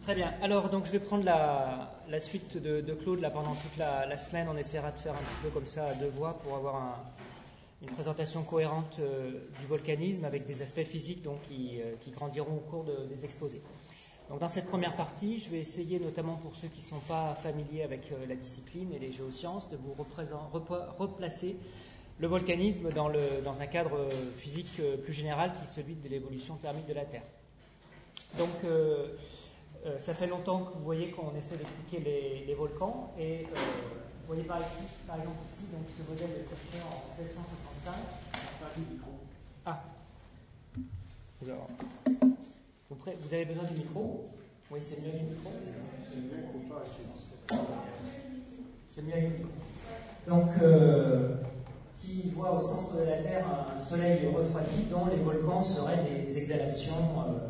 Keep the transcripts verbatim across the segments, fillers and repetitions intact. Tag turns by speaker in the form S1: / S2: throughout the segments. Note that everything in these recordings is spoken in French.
S1: Très bien. Alors, donc, je vais prendre la, la suite de, de Claude là, pendant toute la, la semaine. On essaiera de faire un petit peu comme ça à deux voix pour avoir un, une présentation cohérente euh, du volcanisme avec des aspects physiques donc, qui, euh, qui grandiront au cours de, des exposés. Donc, dans cette première partie, je vais essayer, notamment pour ceux qui ne sont pas familiers avec euh, la discipline et les géosciences, de vous replacer le volcanisme dans, le, dans un cadre physique euh, plus général qui est celui de l'évolution thermique de la Terre. Donc, euh, euh, ça fait longtemps que vous voyez qu'on essaie d'expliquer les, les volcans et euh, vous voyez par, ici, par exemple ici, donc, ce modèle est construit en mille sept cent soixante-cinq. Ah. Alors, vous, pré- vous avez besoin du micro? Oui, c'est mieux avec le micro. C'est mieux avec le micro. Donc, euh, qui voit au centre de la Terre un soleil refroidi dont les volcans seraient des exhalations euh,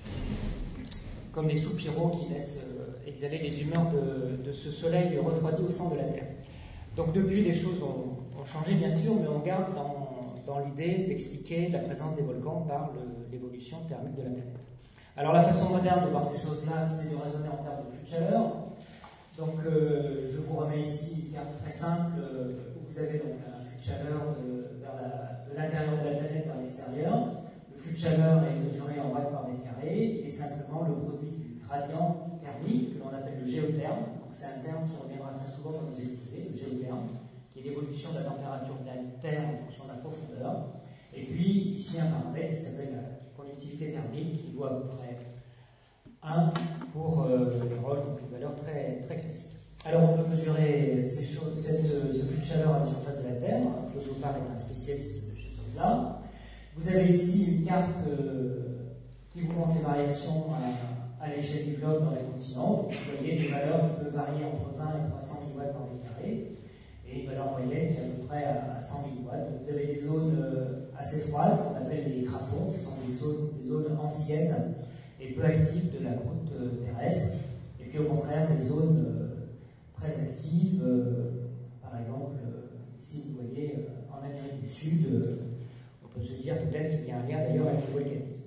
S1: comme des soupiraux qui laissent euh, exhaler les humeurs de, de ce soleil refroidi au centre de la Terre. Donc depuis, les choses ont, ont changé bien sûr, mais on garde dans, dans l'idée d'expliquer la présence des volcans par le, l'évolution thermique de la planète. Alors la façon moderne de voir ces choses-là, c'est de raisonner en termes de flux de chaleur. Donc euh, je vous remets ici une carte très simple euh, où vous avez donc un flux de chaleur de, vers la, de l'intérieur de la planète vers l'extérieur. Le flux de chaleur est mesuré en watts par mètre carré et simplement le produit du gradient thermique que l'on appelle le géotherme. Donc c'est un terme qui reviendra très souvent dans nos exposés, le géotherme, qui est l'évolution de la température de la Terre en fonction de la profondeur. Et puis ici un paramètre qui s'appelle la conductivité thermique qui vaut à peu près un pour euh, les roches, donc une valeur très, très classique. Alors on peut mesurer ces choses, cette, ce flux de chaleur à la surface de la Terre. Claude Opart est un spécialiste de ces choses-là. Vous avez ici une carte euh, qui vous montre les variations à, à l'échelle du globe dans les continents. Donc, vous voyez des valeurs qui peuvent varier entre vingt et trois cents milliwatts par mètre carré, et une valeur moyenne qui est à peu près à cent milliwatts. Donc, vous avez des zones euh, assez froides, qu'on appelle les crapons, qui sont des zones, des zones anciennes et peu actives de la croûte euh, terrestre. Et puis, au contraire, des zones euh, très actives. Euh, par exemple, euh, ici, vous voyez, euh, en Amérique du Sud, euh, on peut se dire peut-être qu'il y a un lien d'ailleurs avec le volcanisme.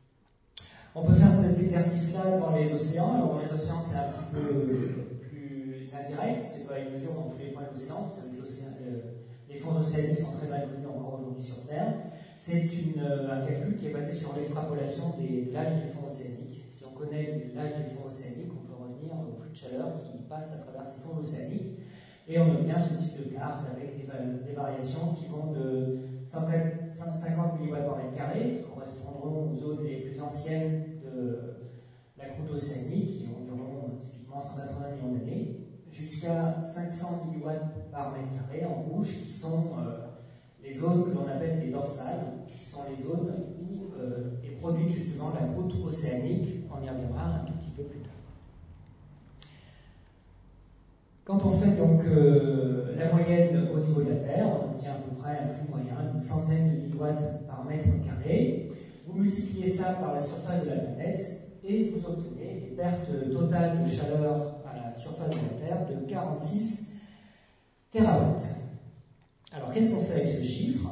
S1: On peut faire cet exercice-là dans les océans. Alors dans les océans, c'est un petit peu plus indirect. C'est pas une mesure dans tous les points de l'océan. Euh, les fonds océaniques sont très mal connus encore aujourd'hui sur Terre. C'est une, euh, un calcul qui est basé sur l'extrapolation des, de l'âge des fonds océaniques. Si on connaît l'âge des fonds océaniques, on peut revenir au flux de chaleur qui passe à travers ces fonds océaniques. Et on obtient ce type de carte avec des, des variations qui vont de cent cinquante milliwatts par mètre carré, qui correspondront aux zones les plus anciennes de la croûte océanique, qui ont environ typiquement cent quatre-vingts millions d'années, jusqu'à cinq cents milliwatts par mètre carré en rouge, qui sont euh, les zones que l'on appelle les dorsales, qui sont les zones où euh, est produite justement la croûte océanique. On y reviendra un tout petit peu plus tard. Quand on fait donc euh, la moyenne au niveau de la Terre, on obtient à peu près un flux moyen d'une centaine de milliwatts par mètre carré. Vous multipliez ça par la surface de la planète et vous obtenez des pertes totales de chaleur à la surface de la Terre de quarante-six térawatts. Alors qu'est-ce qu'on fait avec ce chiffre?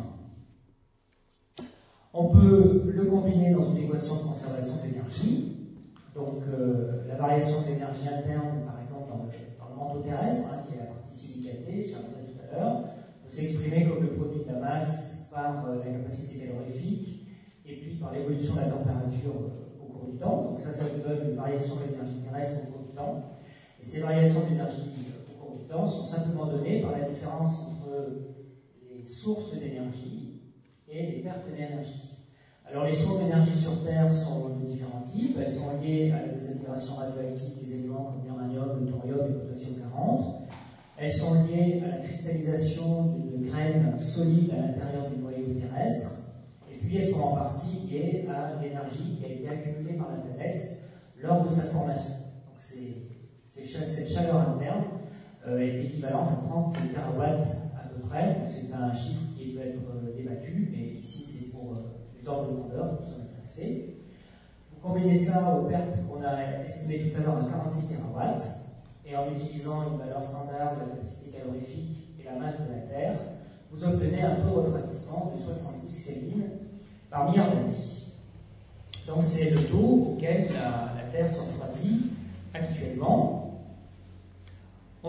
S1: On peut le combiner dans une équation de conservation d'énergie. Donc euh, la variation de l'énergie interne, par exemple, dans le manteau terrestre, hein, qui est la partie silicatée, j'ai reviendrai tout à l'heure, peut s'exprimer comme le produit de la masse par euh, la capacité calorifique et puis par l'évolution de la température euh, au cours du temps. Donc ça, ça vous donne une variation de l'énergie terrestre au cours du temps. Et ces variations d'énergie euh, au cours du temps sont simplement données par la différence entre les sources d'énergie et les pertes d'énergie. Alors les sources d'énergie sur Terre sont de différents types. Elles sont liées à la désintégration radioactive des éléments comme l'uranium, le thorium et le potassium quarante. Elles sont liées à la cristallisation d'une graine solide à l'intérieur du noyau terrestre. Et puis elles sont en partie liées à l'énergie qui a été accumulée par la planète lors de sa formation. Donc c'est, c'est, cette chaleur interne euh, est équivalente à trente térawatts à peu près. Donc c'est un chiffre qui peut être euh, débattu, mais ici c'est pour euh, les ordres de grandeur qui sont intéressés. Vous combinez ça aux pertes qu'on a estimées tout à l'heure à quarante-six térawatts, et en utilisant une valeur standard de la capacité calorifique et la masse de la Terre, vous obtenez un taux de refroidissement de soixante-dix Kelvin par milliard d'années. Donc c'est le taux auquel la, la Terre se refroidit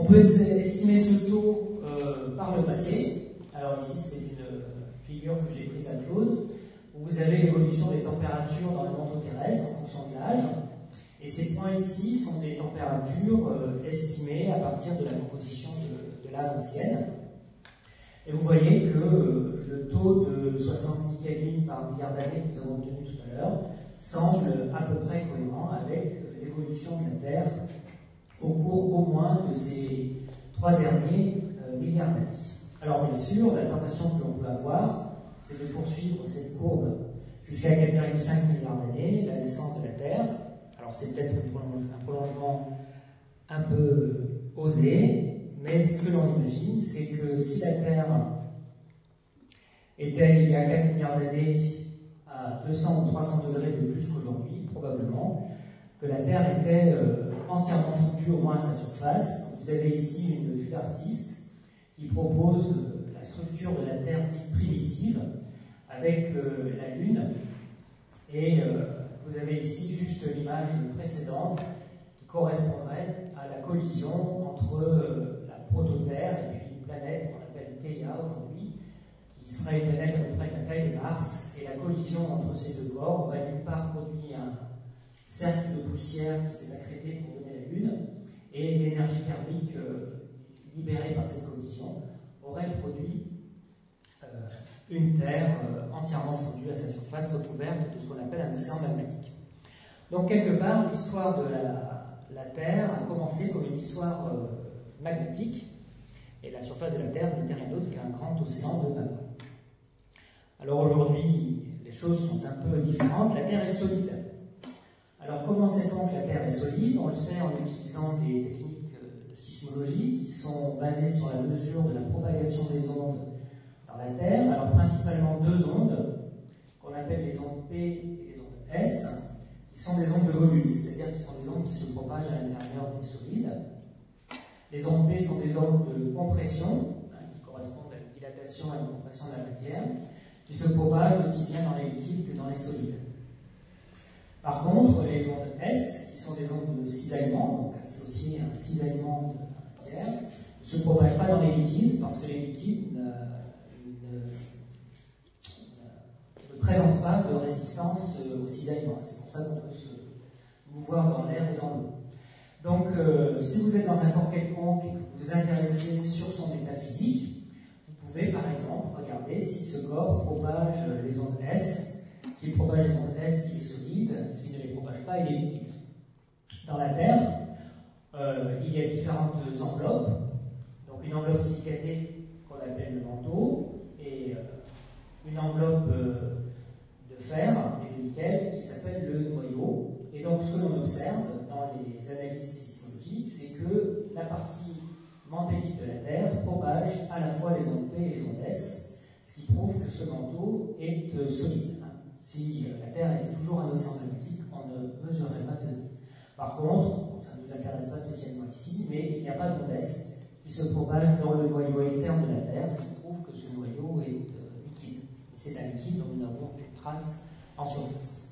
S1: peut estimer ce taux euh, par le passé. Alors ici, c'est une figure que j'ai prise à Claude, où vous avez l'évolution des températures dans le manteau terrestre en fonction de l'âge. Et ces points ici sont des températures euh, estimées à partir de la composition de, de l'âge ancienne. Et vous voyez que euh, le taux de soixante-dix Kelvin par milliard d'années que nous avons obtenu tout à l'heure semble à peu près cohérent avec l'évolution de la Terre au cours au moins de ces trois derniers euh, milliards d'années. Alors bien sûr, la tentation que l'on peut avoir, c'est de poursuivre cette courbe jusqu'à quatre virgule cinq milliards d'années, la naissance de la Terre. Alors c'est peut-être un prolongement un peu osé, mais ce que l'on imagine, c'est que si la Terre était il y a quatre milliards d'années à deux cents ou trois cents degrés de plus qu'aujourd'hui, probablement, que la Terre était euh, entièrement fondue au moins à sa surface. Donc, vous avez ici une vue d'artiste qui propose euh, la structure de la Terre dite primitive avec euh, la Lune, et euh, vous avez ici juste l'image précédente qui correspondrait à la collision entre euh, la prototerre et puis une planète qu'on appelle Theia aujourd'hui, qui serait une planète à peu près de la taille de Mars, et la collision entre ces deux corps aurait d'une part produit un cercle de poussière qui s'est accrété pour donner la Lune, et l'énergie thermique euh, libérée par cette collision aurait produit euh, une Terre euh, entièrement fondue à sa surface, recouverte de ce qu'on appelle un océan magmatique. Donc quelque part, l'histoire de la, la Terre a commencé comme une histoire euh, magmatique, et la surface de la Terre n'était rien d'autre qu'un grand océan de magma. Alors aujourd'hui, les choses sont un peu différentes. La Terre est solide. Alors comment sait-on que la Terre est solide? On le sait en utilisant des techniques de sismologie qui sont basées sur la mesure de la propagation des ondes dans la Terre. Alors principalement deux ondes, qu'on appelle les ondes P et les ondes S, qui sont des ondes de volume, c'est-à-dire qui sont des ondes qui se propagent à l'intérieur des solides. Les ondes P sont des ondes de compression, hein, qui correspondent à une dilatation et une compression de la matière, qui se propagent aussi bien dans les liquides que dans les solides. Par contre, les ondes S, qui sont des ondes de cisaillement, donc associées à un cisaillement de la matière, ne se propagent pas dans les liquides, parce que les liquides ne, ne, ne présentent pas de résistance au cisaillement. C'est pour ça qu'on peut se mouvoir dans l'air et dans l'eau. Donc, euh, si vous êtes dans un corps quelconque et que vous vous intéressez sur son état physique, vous pouvez par exemple regarder si ce corps propage les ondes S. S'il propage les ondes S, il est solide. S'il ne les propage pas, il est liquide. Dans la Terre, euh, il y a différentes enveloppes. Donc une enveloppe silicatée qu'on appelle le manteau, et euh, une enveloppe euh, de fer et de nickel qui s'appelle le noyau. Et donc ce que l'on observe dans les analyses sismologiques, c'est que la partie mantélique de la Terre propage à la fois les ondes P et les ondes S, ce qui prouve que ce manteau est euh, solide. Si la Terre était toujours un océan magmatique, on ne mesurerait pas ça. Par contre, bon, ça ne nous intéresse pas spécialement ici, mais il n'y a pas d'onde S qui se propage dans le noyau externe de la Terre, ce qui prouve que ce noyau est euh, liquide. Et c'est un liquide dont nous n'avons aucune trace en surface.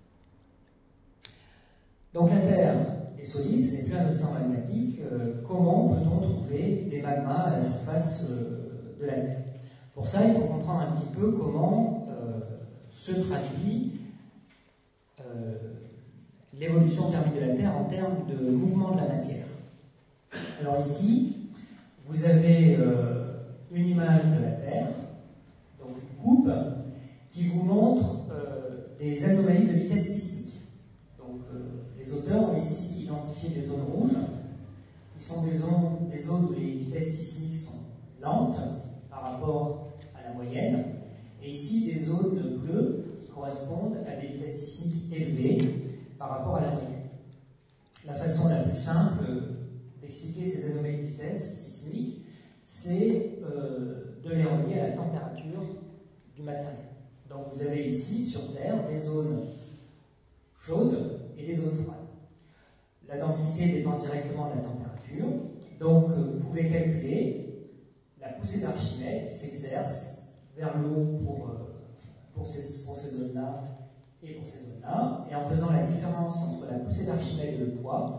S1: Donc la Terre est solide, ce n'est plus un océan magmatique. Euh, comment peut-on trouver des magmas à la surface euh, de la Terre? Pour ça, il faut comprendre un petit peu comment euh, se traduit euh, l'évolution thermique de la Terre en termes de mouvement de la matière. Alors ici, vous avez euh, une image de la Terre, donc une coupe, qui vous montre euh, des anomalies de vitesse sismique. Donc euh, les auteurs ont ici identifié des zones rouges, qui sont des zones, des zones où les vitesses sismiques sont lentes par rapport à la moyenne, et ici des zones bleues qui correspondent à des vitesses sismiques élevées par rapport à la moyenne. La façon la plus simple d'expliquer ces anomalies de vitesse sismique, c'est euh, de les relier à la température du matériel. Donc vous avez ici sur Terre des zones chaudes et des zones froides. La densité dépend directement de la température, donc vous pouvez calculer la poussée d'Archimède qui s'exerce vers le haut pour, pour ces, pour ces zones-là et pour ces zones-là, et en faisant la différence entre la poussée d'Archimède et le poids,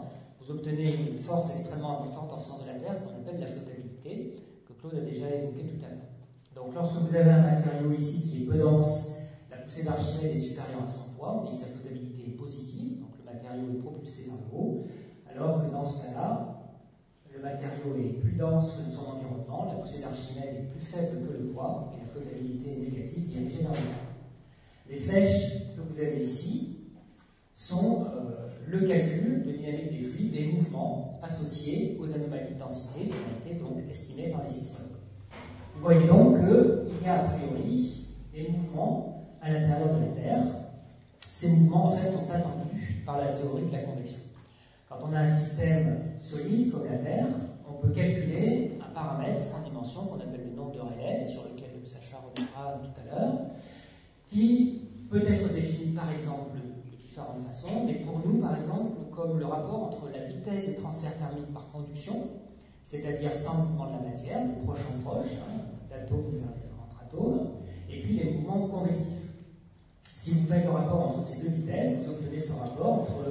S1: vous obtenez une force extrêmement importante en centre de la Terre qu'on appelle la flottabilité, que Claude a déjà évoqué tout à l'heure. Donc lorsque vous avez un matériau ici qui est peu dense, la poussée d'Archimède est supérieure à son poids, et sa flottabilité est positive, donc le matériau est propulsé vers le haut, alors que dans ce cas-là, le matériau est plus dense que son environnement, la poussée d'Archimède est plus faible que le poids, et la flottabilité est négative dirigée vers le bas. Les flèches que vous avez ici sont euh, le calcul de dynamique des fluides, des mouvements associés aux anomalies de densité qui ont été donc estimées par les sismologues. Vous voyez donc qu'il y a a priori des mouvements à l'intérieur de la Terre. Ces mouvements en fait sont attendus par la théorie de la convection. Quand on a un système solide comme la Terre, on peut calculer un paramètre sans dimension qu'on appelle le nombre de Rayleigh, sur lequel Sacha reviendra tout à l'heure, qui peut être défini par exemple de différentes façons, mais pour nous par exemple comme le rapport entre la vitesse des transferts thermiques par conduction, c'est-à-dire sans mouvement de la matière, de proche en proche, hein, d'atomes entre atomes, et puis les mouvements convectifs. Si vous faites le rapport entre ces deux vitesses, vous obtenez ce rapport entre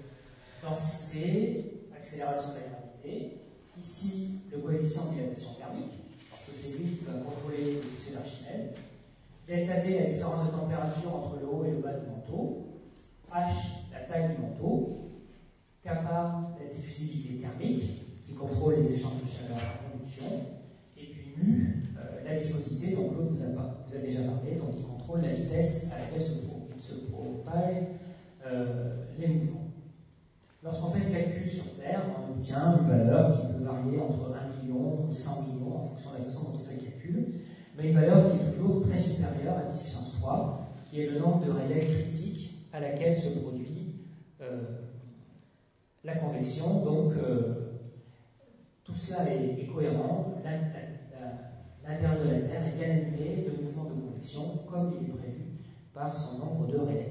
S1: densité, accélération de la gravité, ici le coefficient de dilatation thermique, parce que c'est lui qui va contrôler les poussées d'Archimède, delta T, la différence de température entre le haut et le bas du manteau, H, la taille du manteau, kappa, la diffusivité thermique, qui contrôle les échanges de chaleur par conduction, et puis mu, euh, la viscosité, dont Claude vous a, vous a déjà parlé, donc qui contrôle la vitesse à laquelle se, se propagent euh, les mouvements. Lorsqu'on fait ce calcul sur Terre, on obtient une valeur qui peut varier entre un million ou cent millions en fonction de la façon dont on fait le calcul, mais une valeur qui est toujours très supérieure à dix puissance trois, qui est le nombre de Rayleigh critique à laquelle se produit euh, la convection. Donc, euh, tout cela est, est cohérent. L'intérieur de la Terre est bien annulé de mouvement de convection comme il est prévu par son nombre de Rayleigh.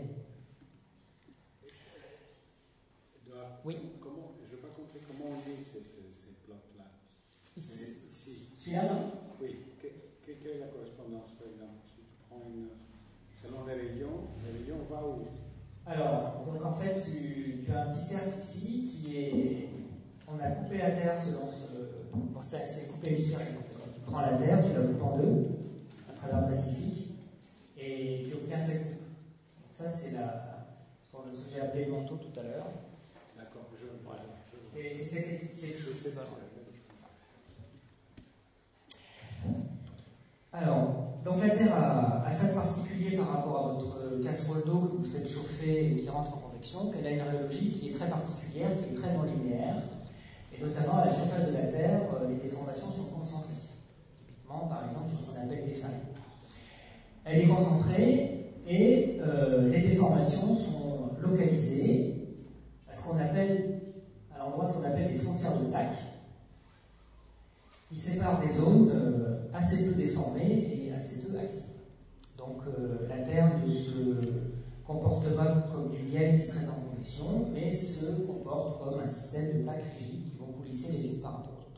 S1: Oui.
S2: Comment, je n'ai pas compris comment on lit ces, ces, ces plots-là.
S1: Ici.
S2: Ici.
S1: Celui-là, non?
S2: Oui. Que, que, quelle est la correspondance, par exemple? Si tu prends une. Selon les rayons, les rayons va où?
S1: Alors, donc en fait, tu, tu as un petit cercle ici qui est. On a coupé la Terre selon ce. Bon, ça, c'est couper le cercle. Tu prends la Terre, tu la coupes en deux, à travers le Pacifique, et tu obtiens cette coupe. Donc, ça, c'est la. Ce que j'ai appelé le manteau tout à l'heure.
S2: D'accord, je
S1: voilà. C'est cette chose. Alors, donc la Terre a, a ça de particulier par rapport à votre casserole d'eau que vous faites chauffer et qui rentre en convection, qu'elle a une rhéologie qui est très particulière, qui est très non linéaire, et notamment à la surface de la Terre, les déformations sont concentrées. Typiquement, par exemple, sur ce qu'on appelle des failles. Elle est concentrée et euh, les déformations sont localisées à ce qu'on appelle, à l'endroit ce qu'on appelle les frontières de plaques, qui séparent des zones euh, assez peu déformées et assez peu actives. Donc euh, la Terre ne se comporte pas comme du miel qui serait en convection, mais se comporte comme un système de plaques rigides qui vont coulisser les unes par rapport aux autres.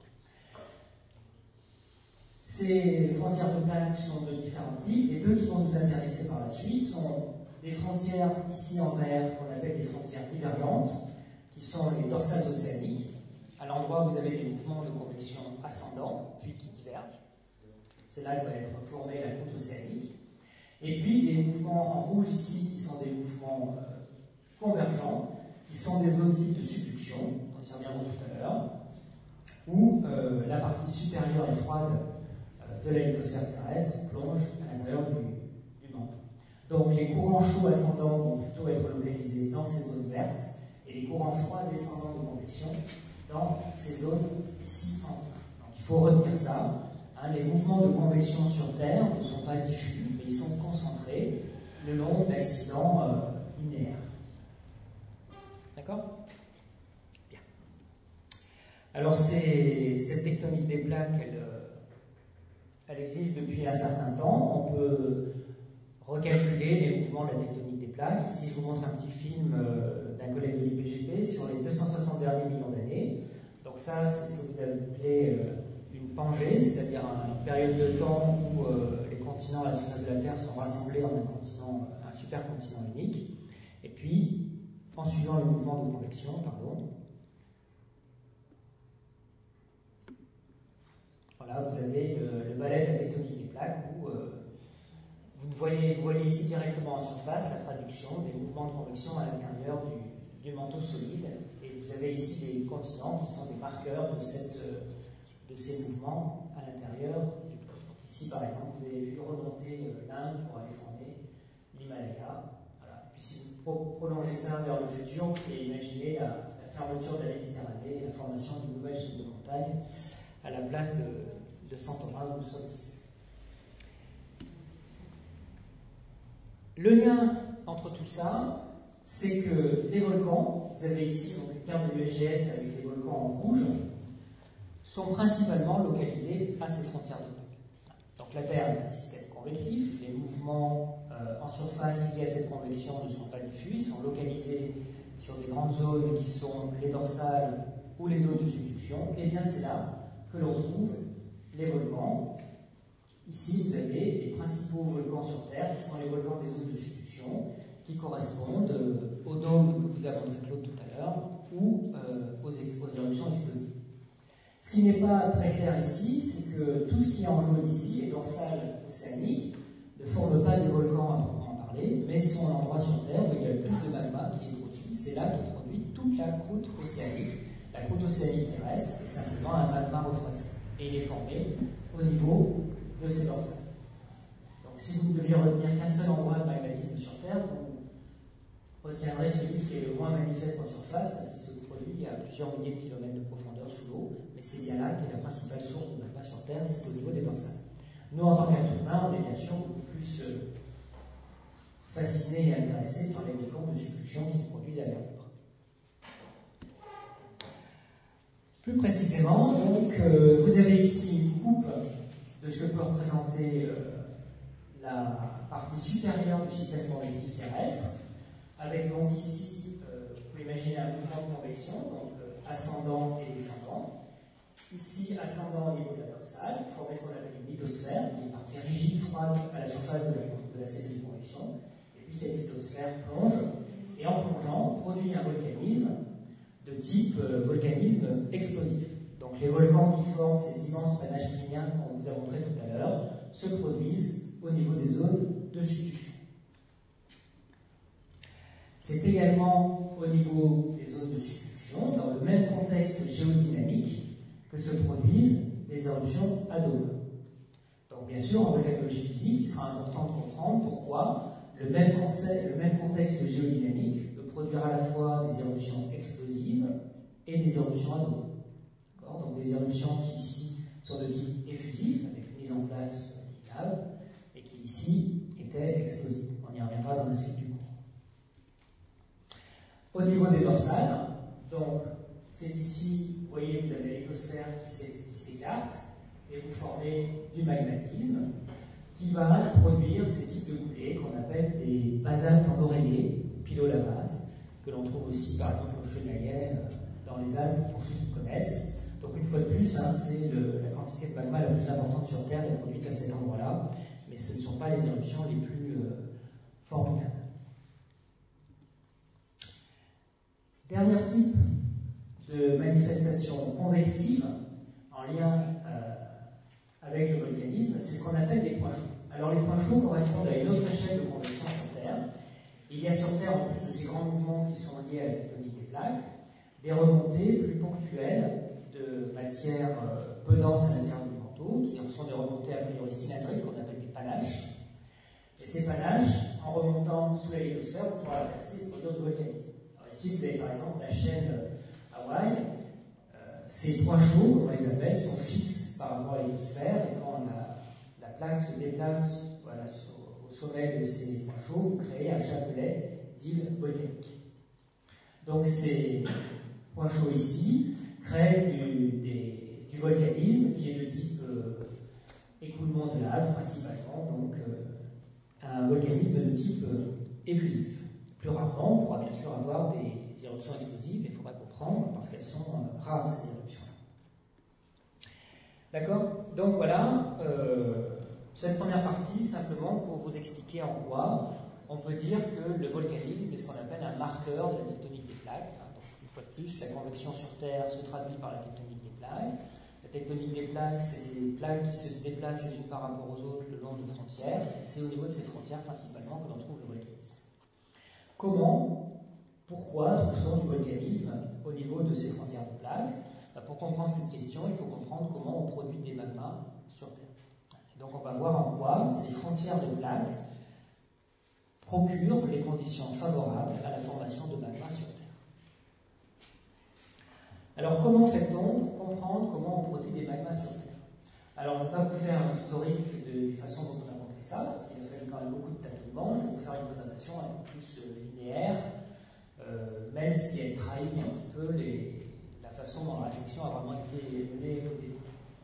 S1: Ces frontières de plaques sont de différents types. Les deux qui vont nous intéresser par la suite sont des frontières ici en vert qu'on appelle des frontières divergentes, qui sont les dorsales océaniques, à l'endroit où vous avez des mouvements de convection ascendants, puis qui divergent. C'est là que va être formée la croûte océanique. Et puis des mouvements en rouge ici, qui sont des mouvements euh, convergents, qui sont des zones dites de subduction, on y reviendra tout à l'heure, où euh, la partie supérieure et froide euh, de la lithosphère terrestre plonge à l'intérieur du, du manteau. Donc les courants chauds ascendants vont plutôt être localisés dans ces zones vertes, et les courants froids descendants de convection dans ces zones ici en rouge. Donc il faut retenir ça. Hein, les mouvements de convection sur Terre ne sont pas diffus, mais ils sont concentrés le long d'accidents euh, linéaires. D'accord? Bien. Alors c'est, cette tectonique des plaques, elle, elle existe depuis un certain temps. On peut recalculer les mouvements de la tectonique des plaques. Ici, je vous montre un petit film euh, d'un collègue de l'I P G P sur les deux cent soixante derniers millions d'années. Donc ça, c'est ce que vous appelez euh, une pangée, c'est-à-dire une période de temps où euh, les continents à la surface de la Terre sont rassemblés en un continent, un supercontinent unique. Et puis, en suivant le mouvement de convection, pardon, Voilà, vous avez le, le balai de la tectonique des plaques où euh, vous, voyez, vous voyez ici directement en surface la traduction des mouvements de convection à l'intérieur du, du manteau solide. Et vous avez ici des continents qui sont des marqueurs de, cette, de ces mouvements à l'intérieur du bloc. Ici, par exemple, vous avez vu remonter l'Inde pour aller former l'Himalaya. Voilà. Puis si vous pro prolongez ça vers le futur, vous pouvez imaginer la, la fermeture de la Méditerranée et la formation d'une nouvelle chaîne de montagnes à la place de, de Santorin où nous sommes ici. Le lien entre tout ça, c'est que les volcans, vous avez ici donc, une carte de l'U S G S avec les volcans en rouge, sont principalement localisés à ces frontières de temps. Donc la Terre est un système convectif, les mouvements euh, en surface liés à cette convection ne sont pas diffus, ils sont localisés sur des grandes zones qui sont les dorsales ou les zones de subduction, et bien c'est là que l'on trouve les volcans. Ici, vous avez les principaux volcans sur Terre, qui sont les volcans des zones de subduction, qui correspondent euh, aux dômes que vous avez montré Claude tout à l'heure, ou euh, aux, aux éruptions explosives. Ce qui n'est pas très clair ici, c'est que tout ce qui est en jaune ici, les dorsales océaniques, ne forment pas des volcans à proprement parler, mais sont un endroit sur Terre où il y a le plus de magma qui est produit. C'est là qu'est produit toute la croûte océanique. La croûte océanique terrestre est simplement un magma refroidi. Et il est formé au niveau de ces dorsales. Donc si vous ne deviez retenir qu'un seul endroit de magmatisme sur Terre, vous retiendrez celui qui est le moins manifeste en surface, parce qu'il se produit à plusieurs milliers de kilomètres de profondeur sous l'eau, mais c'est bien là qu'est la principale source de magma sur Terre, c'est au niveau des dorsales. Nous, en tant qu'êtres humains, on est bien sûr beaucoup plus euh, fascinés et intéressés par les volcans de subduction qui se produisent à l'air libre. Plus précisément, donc, euh, vous avez ici une coupe de ce que peut représenter euh, la partie supérieure du système convectif terrestre, avec donc ici, euh, vous pouvez imaginer un mouvement de convection, donc euh, ascendant et descendant. Ici, ascendant au niveau de la dorsale, formé ce qu'on appelle une lithosphère, qui est une partie rigide, froide à la surface de la, de la cellule de convection. Et puis cette lithosphère plonge, et en plongeant, produit un volcanisme de type euh, volcanisme explosif. Donc les volcans qui forment ces immenses panaches cliniens qu'on vous a montré tout à l'heure se produisent au niveau des zones de subduction. C'est également au niveau des zones de subduction, dans le même contexte géodynamique, que se produisent des éruptions à dôme. Donc bien sûr, en volcanologie physique, il sera important de comprendre pourquoi le même, concept, le même contexte géodynamique peut produire à la fois des éruptions explosives et des éruptions à dôme. Donc des éruptions qui ici sont de type effusif, avec mise en place de lave, et qui ici étaient explosives. On y reviendra dans la suite du cours. Au niveau des dorsales, donc c'est ici, vous voyez, vous avez l'éthosphère qui s'écarte, et vous formez du magmatisme, qui va produire ces types de coulées qu'on appelle des basaltes en oreiller, pilolavas, que l'on trouve aussi par exemple au Chenaillet, dans les Alpes, pour ceux qui connaissent. Donc une fois de plus, hein, c'est la quantité de magma la plus importante sur Terre est produite à cet endroit-là, mais ce ne sont pas les éruptions les plus euh, formidables. Dernier type de manifestation convective en lien euh, avec le volcanisme, c'est ce qu'on appelle les points chauds. Alors les points chauds correspondent à une autre échelle de convection sur Terre. Il y a sur Terre, en plus de ces grands mouvements qui sont liés à la tectonique des plaques, des remontées plus ponctuelles de matière euh, peu dense à l'intérieur du manteau, qui sont des remontées a priori cylindriques qu'on appelle des panaches. Et ces panaches, en remontant sous la lithosphère, vous pourrez apercer au d'autres volcanismes. Alors ici, vous avez par exemple la chaîne Hawaï. Euh, ces points chauds, comme on les appelle, sont fixes par rapport à la lithosphère, et quand la, la plaque se déplace voilà, sur, au sommet de ces points chauds, vous créez un chapelet d'îles volcaniques. Donc ces points chauds ici créent du, des, du volcanisme qui est de type euh, écoulement de lave principalement, donc euh, un volcanisme de type euh, effusif. Plus rarement, on pourra bien sûr avoir des éruptions explosives, mais il faudra comprendre parce qu'elles sont euh, rares ces éruptions-là. D'accord? Donc voilà, euh, cette première partie simplement pour vous expliquer en quoi on peut dire que le volcanisme est ce qu'on appelle un marqueur de la tectonique des plaques. Une fois de plus, la convection sur Terre se traduit par la tectonique des plaques. La tectonique des plaques, c'est des plaques qui se déplacent les unes par rapport aux autres le long de frontières, et c'est au niveau de ces frontières principalement que l'on trouve le volcanisme. Comment, pourquoi trouve-t-on du volcanisme au niveau de ces frontières de plaques? Pour comprendre cette question, il faut comprendre comment on produit des magmas sur Terre. Et donc on va voir en quoi ces frontières de plaques procurent les conditions favorables à la formation de magmas sur Terre. Alors comment fait-on pour comprendre comment on produit des magmas sur Terre? Alors je ne vais pas vous faire un historique de la façon dont on a montré ça, parce qu'il a fallu quand même beaucoup de tâtonnements. Je vais vous faire une présentation un peu plus linéaire, euh, même si elle trahit un petit peu les façon dont la réflexion a vraiment été menée au début.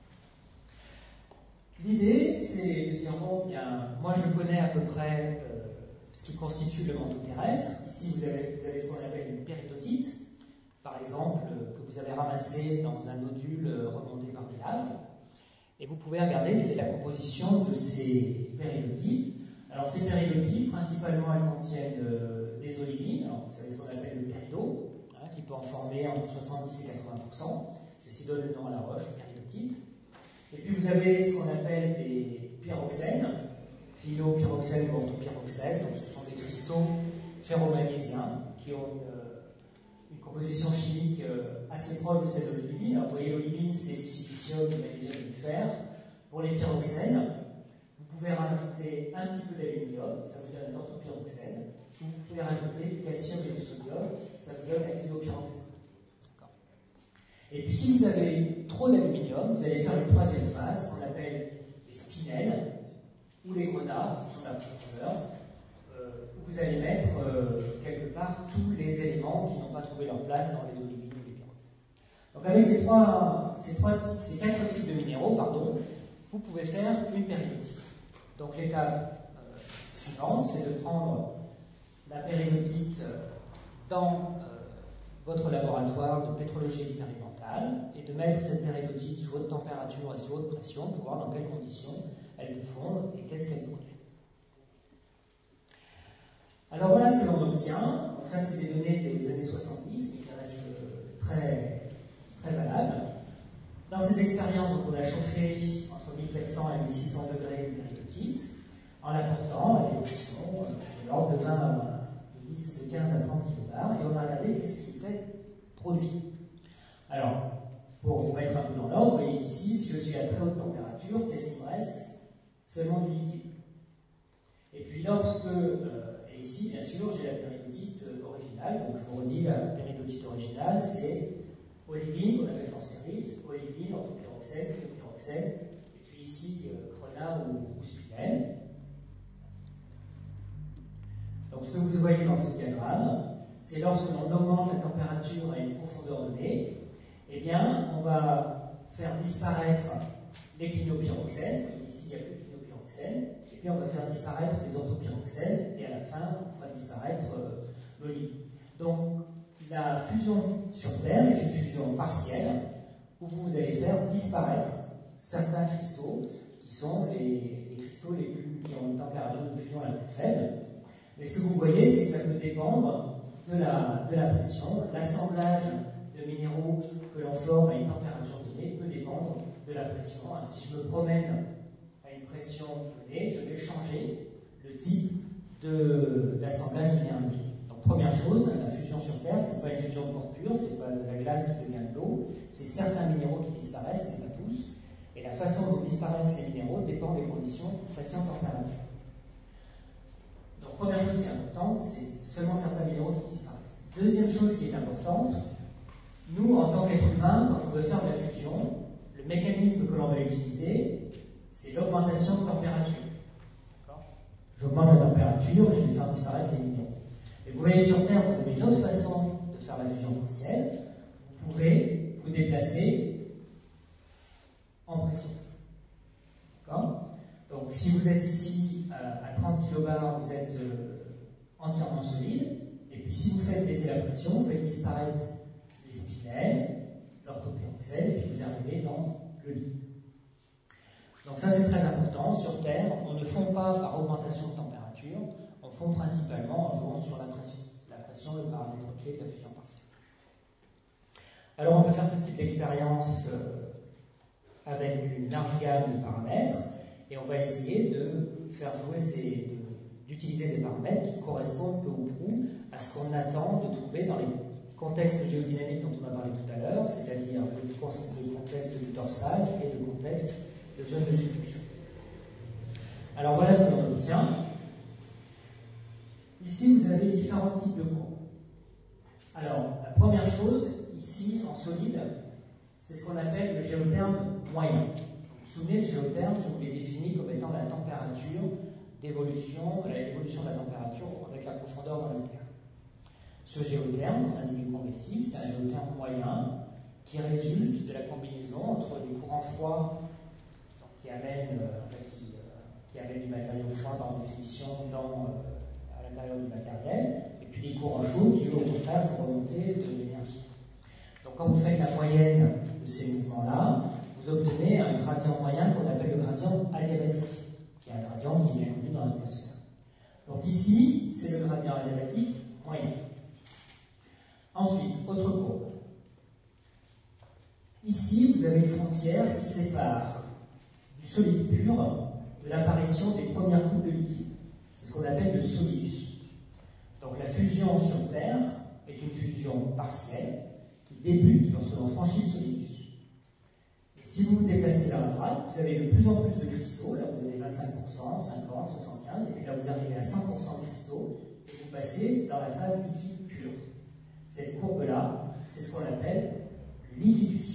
S1: L'idée, c'est de dire, bon, bien, moi je connais à peu près euh, ce qui constitue le manteau terrestre. Ici, vous avez, vous avez ce qu'on appelle une péridotite, par exemple, euh, que vous avez ramassé dans un nodule euh, remonté par des laves. Et vous pouvez regarder quelle est la composition de ces péridotites. Alors, ces péridotites, principalement, elles contiennent euh, des olivines, alors, vous savez ce qu'on appelle le péridot, qui peut en former entre soixante-dix et quatre-vingts pour cent. C'est ce qui donne le nom à la roche, péridotite. Et puis vous avez ce qu'on appelle des pyroxènes, phylopyroxènes ou orthopyroxènes. Donc ce sont des cristaux ferromagnésiens qui ont une, une composition chimique assez proche de celle de l'olivine. Alors vous voyez, l'olivine, c'est du silicium, du magnésium et du fer. Pour les pyroxènes, vous pouvez rajouter un petit peu d'aluminium, ça vous donne un orthopyroxène. Vous pouvez rajouter du calcium et du sodium, ça vous donne la phylopyroxène. Et puis si vous avez trop d'aluminium, vous allez faire une troisième phase qu'on appelle les spinels ou les grenats, en fonction de la profondeur, euh, où vous allez mettre euh, quelque part tous les éléments qui n'ont pas trouvé leur place dans les olivines ou les pyroxènes. Donc avec ces trois, ces trois types, ces quatre types de minéraux, pardon, vous pouvez faire une péridotite. Donc l'étape euh, suivante, c'est de prendre la péridotite dans euh, votre laboratoire de pétrologie expérimentale et de mettre cette péridotite sous haute température et sous haute pression pour voir dans quelles conditions elle peut fondre et qu'est-ce qu'elle produit. Alors voilà ce que l'on obtient. Donc ça, c'est des données des années soixante-dix, mais qui restent euh, très, très valables. Dans ces expériences, donc, on a chauffé entre mille quatre cents et mille six cents degrés une péridotite en l'apportant à des pressions de l'ordre de vingt à de quinze à trente kilobars, et on a regardé qu'est-ce qui était produit. Alors, pour vous mettre un peu dans l'ordre, vous voyez qu'ici, si je suis à très haute température, qu'est-ce qu'il me reste? Seulement du liquide. Et puis lorsque, euh, et ici, bien sûr, j'ai la péridotite euh, originale, donc je vous redis, la péridotite originale, c'est olivine, qu'on appelle phosphérite, olivine, orthopyroxène, phylopyroxène, et puis ici, euh, grenat ou, ou spinel. Donc ce que vous voyez dans ce diagramme, c'est lorsque l'on augmente la température à une profondeur donnée, eh bien, on va faire disparaître les clinopyroxènes, ici il n'y a plus de clinopyroxènes, et puis on va faire disparaître les orthopyroxènes, et à la fin, on fera disparaître euh, l'olivine. Donc la fusion sur Terre est une fusion partielle, où vous allez faire disparaître certains cristaux, qui sont les, les cristaux les plus, qui ont une température de fusion la plus faible. Mais ce que vous voyez, c'est que ça peut dépendre de la, de la pression. L'assemblage de minéraux que l'on forme à une température donnée peut dépendre de la pression. Si je me promène à une pression donnée, je vais changer le type d'assemblage minéralogique. Donc première chose, la fusion sur Terre, ce n'est pas une fusion de corps pur, ce n'est pas de la glace qui devient de l'eau, c'est certains minéraux qui disparaissent, mais pas tous. Et la façon dont disparaissent ces minéraux dépend des conditions pression-température. Donc première chose qui est importante, c'est seulement certains minéraux qui disparaissent. Deuxième chose qui est importante, nous, en tant qu'êtres humains, quand on veut faire de la fusion, le mécanisme que l'on va utiliser, c'est l'augmentation de température. J'augmente la température et je vais faire disparaître les minéraux. Et vous voyez sur Terre, vous avez une autre façon de faire la fusion partielle. Vous pouvez vous déplacer en pression. D'accord ? Donc si vous êtes ici euh, à trente kilobars, vous êtes euh, entièrement solide. Et puis si vous faites baisser la pression, vous faites disparaître les spinels, l'orthopyroxène, et puis vous arrivez dans le liquide. Donc ça c'est très important. Sur Terre, on ne fond pas par augmentation de température, on fond principalement en jouant sur la pression. La pression est le paramètre clé de la fusion partielle. Alors on peut faire ce type d'expérience euh, avec une large gamme de paramètres, et on va essayer de faire jouer ces, d'utiliser des paramètres qui correspondent peu ou prou à ce qu'on attend de trouver dans les contextes géodynamiques dont on a parlé tout à l'heure, c'est-à-dire le contexte du dorsal et le contexte de zone de subduction. Alors voilà ce qu'on obtient. Ici, vous avez différents types de courbes. Alors, la première chose, ici, en solide, c'est ce qu'on appelle le géotherme moyen. Vous vous souvenez, le géotherme, je vous l'ai défini comme étant la température d'évolution, l'évolution de la température avec la profondeur dans la Terre. Ce géotherme, c'est un milieu convectif, c'est un géotherme moyen qui résulte de la combinaison entre des courants froids qui amènent, euh, en fait, qui, euh, qui amènent du matériau froid par définition dans, euh, à l'intérieur du matériel, et puis des courants chauds qui, au contraire, font remonter de l'énergie. Donc, quand vous faites la moyenne de ces mouvements-là, vous obtenez un gradient moyen qu'on appelle le gradient adiabatique, qui est un gradient qui est bien connu dans l'atmosphère. Donc ici, c'est le gradient adiabatique moyen. Ensuite, autre courbe. Ici, vous avez une frontière qui sépare du solide pur de l'apparition des premières gouttes de liquide. C'est ce qu'on appelle le solidus. Donc la fusion sur Terre est une fusion partielle qui débute lorsque l'on franchit le solidus. Et si vous vous déplacez vers la droite, vous avez de plus en plus de cristaux. Là, vous avez vingt-cinq pour cent, cinquante, soixante-quinze, et puis là, vous arrivez à cent pour cent de cristaux, et vous passez dans la phase liquide pure. Cette courbe-là, c'est ce qu'on appelle le liquidus.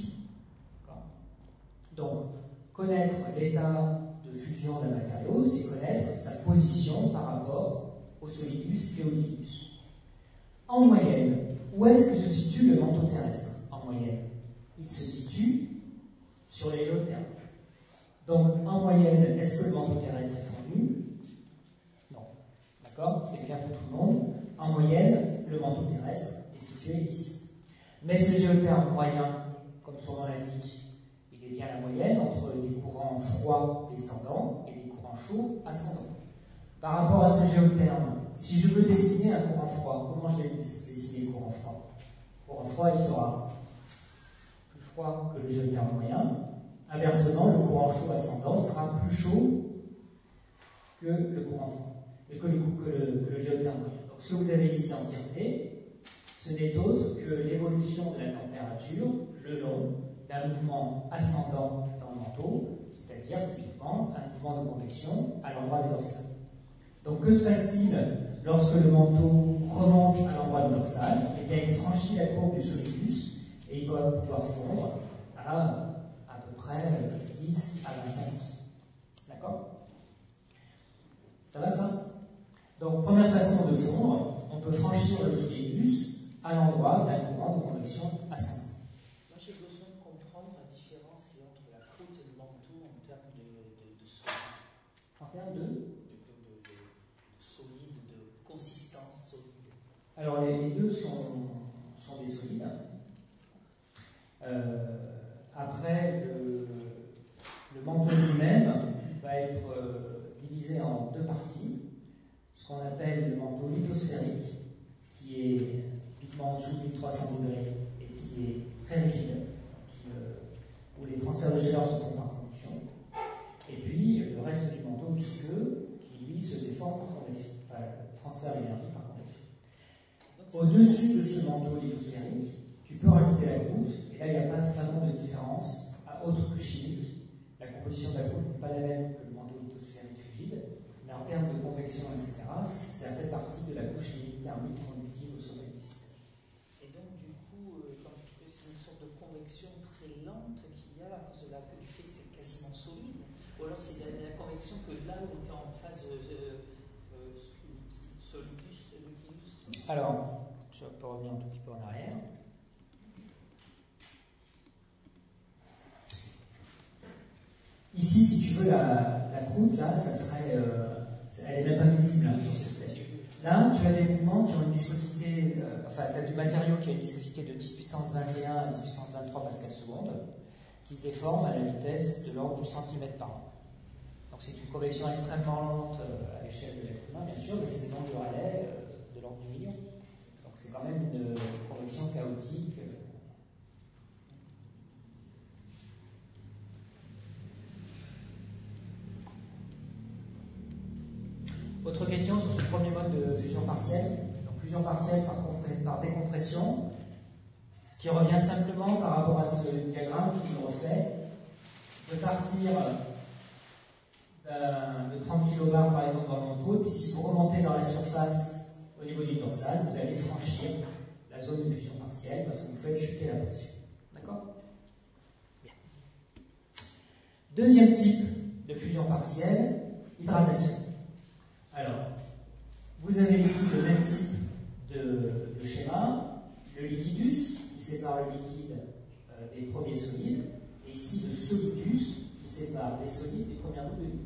S1: Donc, connaître l'état de fusion d'un matériau, c'est connaître sa position par rapport au solidus et au liquidus. En moyenne, où est-ce que se situe le manteau terrestre? En moyenne, il se situe sur les géothermes. Donc, en moyenne, est-ce que le manteau terrestre est fondu? Non. D'accord? C'est clair pour tout le monde. En moyenne, le manteau terrestre est situé ici. Mais ce géotherme moyen, comme son nom l'indique, il est bien la moyenne entre des courants froids descendants et des courants chauds ascendants. Par rapport à ce géotherme, si je veux dessiner un courant froid, comment je vais dessiner le courant froid? Le courant froid, il sera plus froid que le géotherme moyen. Inversement, le courant chaud ascendant sera plus chaud que le courant froid, et que le, que le, que le géotherme moyen. Donc ce que vous avez ici en entièreté, ce n'est autre que l'évolution de la température le long d'un mouvement ascendant dans le manteau, c'est-à-dire typiquement un mouvement de convection à l'endroit des dorsales. Donc que se passe-t-il lorsque le manteau remonte à l'endroit du dorsal? Eh bien, il franchit la courbe du solidus et il va pouvoir fondre à à peu près dix à vingt-cinq pour cent. D'accord? Ça va ça? Donc, première façon de fondre, on peut franchir le solidus à l'endroit d'un courant de convection ascendant.
S3: Moi, j'ai besoin de comprendre la différence qu'il y a entre la croûte et le manteau en termes de, de, de solide.
S1: En termes de?
S3: De, de, de, de, de solide, de consistance solide.
S1: Alors, les, les deux sont, sont des solides. Euh, après, le, le manteau lui-même va être euh, divisé en deux parties. Ce qu'on appelle le manteau lithosphérique, qui est typiquement en dessous de mille trois cents degrés et qui est très rigide, qui, euh, où les transferts de chaleur se font par conduction. Et puis, le reste du manteau visqueux, qui lui se déforme par convection, enfin, transfert d'énergie par convection. Au-dessus de ce manteau lithosphérique, tu peux rajouter la croûte, et là, il n'y a pas vraiment de différence, à autre que chimique. La composition de la croûte n'est pas la même que le manteau lithosphérique rigide, mais en termes de convection, et cetera, ça fait partie de la couche chimique thermique conductive au sommet du système.
S3: Et donc, du coup, euh, quand c'est une sorte de convection très lente qu'il y a à cause de la, du fait que c'est quasiment solide, ou alors c'est la, la convection que là où on était en phase euh, euh, solidus, liquidus.
S1: Alors, je peux revenir un tout petit peu en arrière. Ici, si tu veux, la, la croûte, là, ça serait, euh, elle n'est même pas visible hein, sur ce système. Là, tu as des mouvements qui ont une viscosité, euh, enfin, tu as du matériau qui a une viscosité de dix puissance vingt et un à dix puissance vingt-trois pascal seconde, qui se déforme à la vitesse de l'ordre du centimètre par an. Donc, c'est une convection extrêmement lente euh, à l'échelle de l'être humain, bien sûr, mais c'est des nombres de Rayleigh euh, de l'ordre du million. Donc, c'est quand même une, une convection chaotique. Euh, fusion partielle. Donc fusion partielle par, par décompression, ce qui revient simplement par rapport à ce diagramme, je vous le refais, de partir de trente kilobars par exemple dans le manteau, et puis si vous remontez dans la surface au niveau du dorsal, vous allez franchir la zone de fusion partielle parce que vous faites chuter la pression. D'accord ? Bien. Deuxième type de fusion partielle, hydratation. Alors, vous avez ici le même type de, de schéma, le liquidus qui sépare le liquide euh, des premiers solides, et ici le solidus qui sépare les solides des premières gouttes de liquide.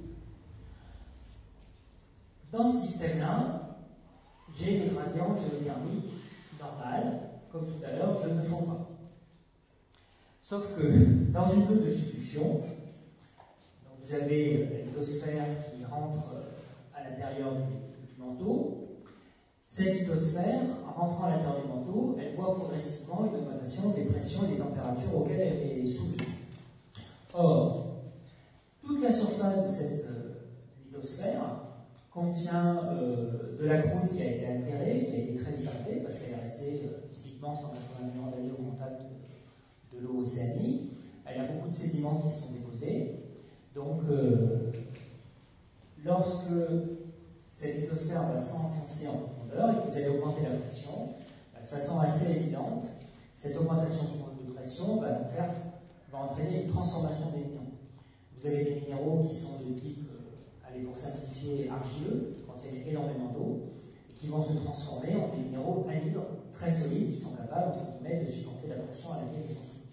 S1: Dans ce système-là, j'ai les gradients géothermiques normales, comme tout à l'heure, je ne fonds pas. Sauf que dans une zone de subduction, donc vous avez la lithosphère qui rentre à l'intérieur du, du manteau. Cette lithosphère, en rentrant à l'intérieur du manteau, elle voit progressivement une augmentation des pressions et des températures auxquelles elle est soumise. Or, toute la surface de cette euh, lithosphère contient euh, de la croûte qui a été altérée, qui a été très hydratée, parce qu'elle est restée euh, typiquement cent quatre-vingts millions d'années au contact de, de l'eau océanique. Il y a beaucoup de sédiments qui se sont déposés. Donc, euh, lorsque cette lithosphère va s'enfoncer en profondeur et que vous allez augmenter la pression, de façon assez évidente, cette augmentation de pression va, faire, va entraîner une transformation des minéraux. Vous avez des minéraux qui sont de type, euh, allez pour simplifier, argileux, qui contiennent énormément d'eau, et qui vont se transformer en des minéraux anhydres très solides, qui sont capables, entre guillemets, de supporter la pression à laquelle ils sont soumis.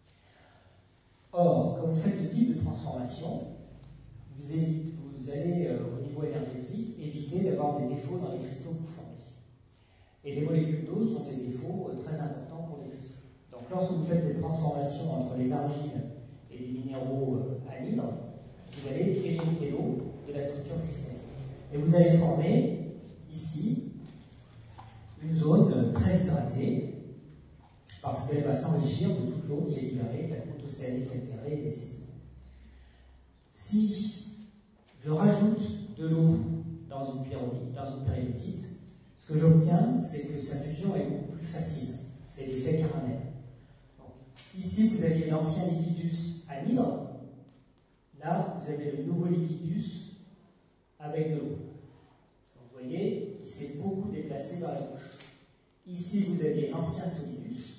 S1: Or, quand vous faites ce type de transformation, vous, évitez, vous allez, euh, au niveau énergétique, éviter d'avoir des défauts dans les cristaux que vous formez. Et les molécules d'eau sont des défauts euh, très importants pour les cristaux. Donc, lorsque vous faites cette transformation entre les argiles et les minéraux euh, anhydres, vous allez éjecter l'eau de la structure cristalline. Et vous allez former, ici, une zone très hydratée, parce qu'elle va s'enrichir de toute l'eau qui est libérée, de la croûte océanique altérée et des sédiments. Si je rajoute de l'eau dans une périodite, dans une périodite, ce que j'obtiens, c'est que sa fusion est beaucoup plus facile. C'est l'effet caramel. Donc, ici, vous aviez l'ancien liquidus anhydre. Là, vous avez le nouveau liquidus avec de l'eau. Donc, vous voyez, il s'est beaucoup déplacé vers la gauche. Ici, vous aviez l'ancien solidus.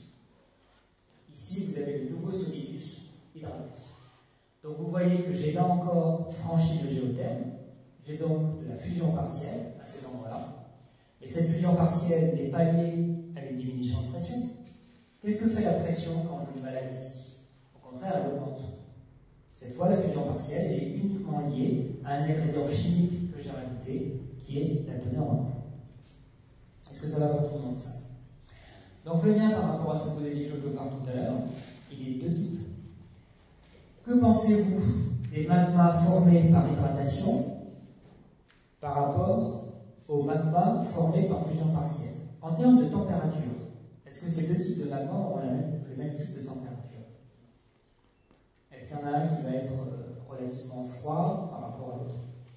S1: Ici, vous avez le nouveau solidus hydraté. Donc, vous voyez que j'ai là encore franchi le géotherme. J'ai donc de la fusion partielle à cet endroit-là. Et cette fusion partielle n'est pas liée à une diminution de pression. Qu'est-ce que fait la pression quand je me balade ici? Au contraire, elle augmente. Cette fois, la fusion partielle est uniquement liée à un ingrédient chimique que j'ai rajouté, qui est la teneur en eau. Est-ce que ça va pour tout le monde, ça? Donc, le lien par rapport à ce que vous avez dit Jojo par tout à l'heure, il est de deux types. Que pensez-vous des magmas formés par hydratation par rapport aux magmas formés par fusion partielle? En termes de température, est-ce que ces deux types de magmas auront la même, le même type de température? Est-ce qu'il y en a un qui va être relativement froid par rapport à l'autre?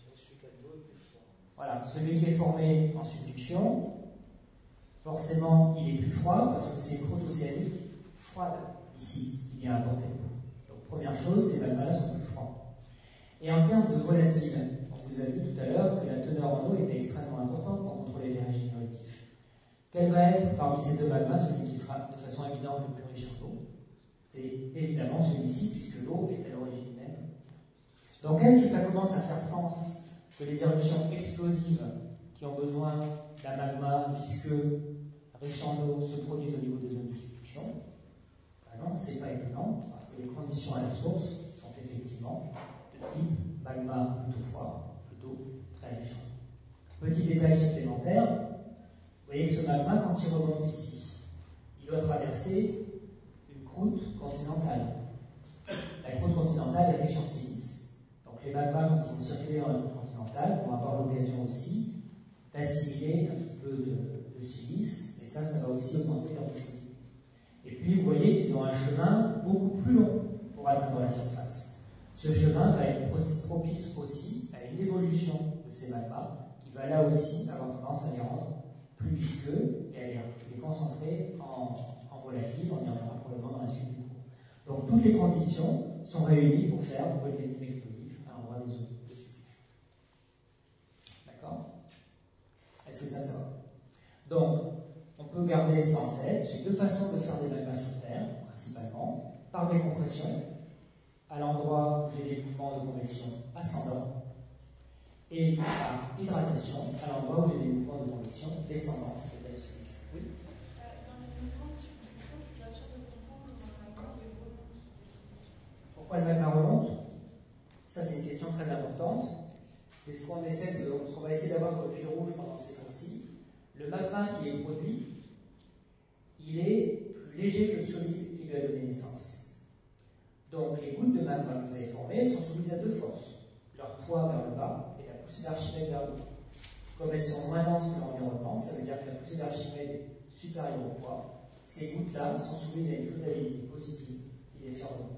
S1: Voilà, celui qui est formé en subduction, forcément il est plus froid parce que c'est une croûte océanique froide ici qui vient apporter l'eau. Donc première chose, ces magmas-là sont plus froids. Et en termes de volatile, on vous a dit tout à l'heure que la teneur en eau était extrêmement importante pour contrôler les régimes réactifs. Quel va être parmi ces deux magmas celui qui sera de façon évidente le plus riche en eau? C'est évidemment celui-ci, puisque l'eau est à l'origine même. Donc est-ce que ça commence à faire sens que les éruptions explosives qui ont besoin d'un magma visqueux, riche en eau, se produisent au niveau des zones de subduction? Ben non, c'est pas étonnant, parce que les conditions à la source sont effectivement de type magma plutôt froid, plutôt très riche en eau. Petit détail supplémentaire, vous voyez que ce magma, quand il remonte ici, il doit traverser une croûte continentale. La croûte continentale est riche en silice. Donc les magmas, quand ils vont circuler dans la croûte continentale, vont avoir l'occasion aussi d'assimiler un petit peu de, de silice, et ça, ça va aussi augmenter leur viscosité. Et puis, vous voyez qu'ils ont un chemin beaucoup plus long pour atteindre la surface. Ce chemin va être propice aussi à une évolution de ces magmas qui va là aussi avoir tendance à les rendre plus visqueux et à les, les concentrer en, en volatile. On y reviendra probablement dans la suite du cours. Donc toutes les conditions sont réunies pour faire du volcanisme explosif à l'endroit des eaux. D'accord? Est-ce que ça, ça va? Donc, on peut garder ça en tête. J'ai deux façons de faire des magmas sur Terre, principalement, par décompression, à l'endroit où j'ai des mouvements de convection ascendants, et par hydratation, à l'endroit où j'ai des mouvements de convection descendants, c'est-à-dire subjectifs. Oui? Pourquoi le magma remonte? Ça, c'est une question très importante. C'est ce qu'on essaie de, ce qu'on va essayer d'avoir dans le fil rouge pendant ces cours-ci. Le magma qui est produit, il est plus léger que le solide qui lui a donné naissance. Donc les gouttes de magma que vous avez formées sont soumises à deux forces. Leur poids vers le bas et la poussée d'Archimède vers le haut. Comme elles sont moins denses que l'environnement, ça veut dire que la poussée d'Archimède est supérieure au poids. Ces gouttes-là sont soumises à une flottabilité positive qui les fait remonter.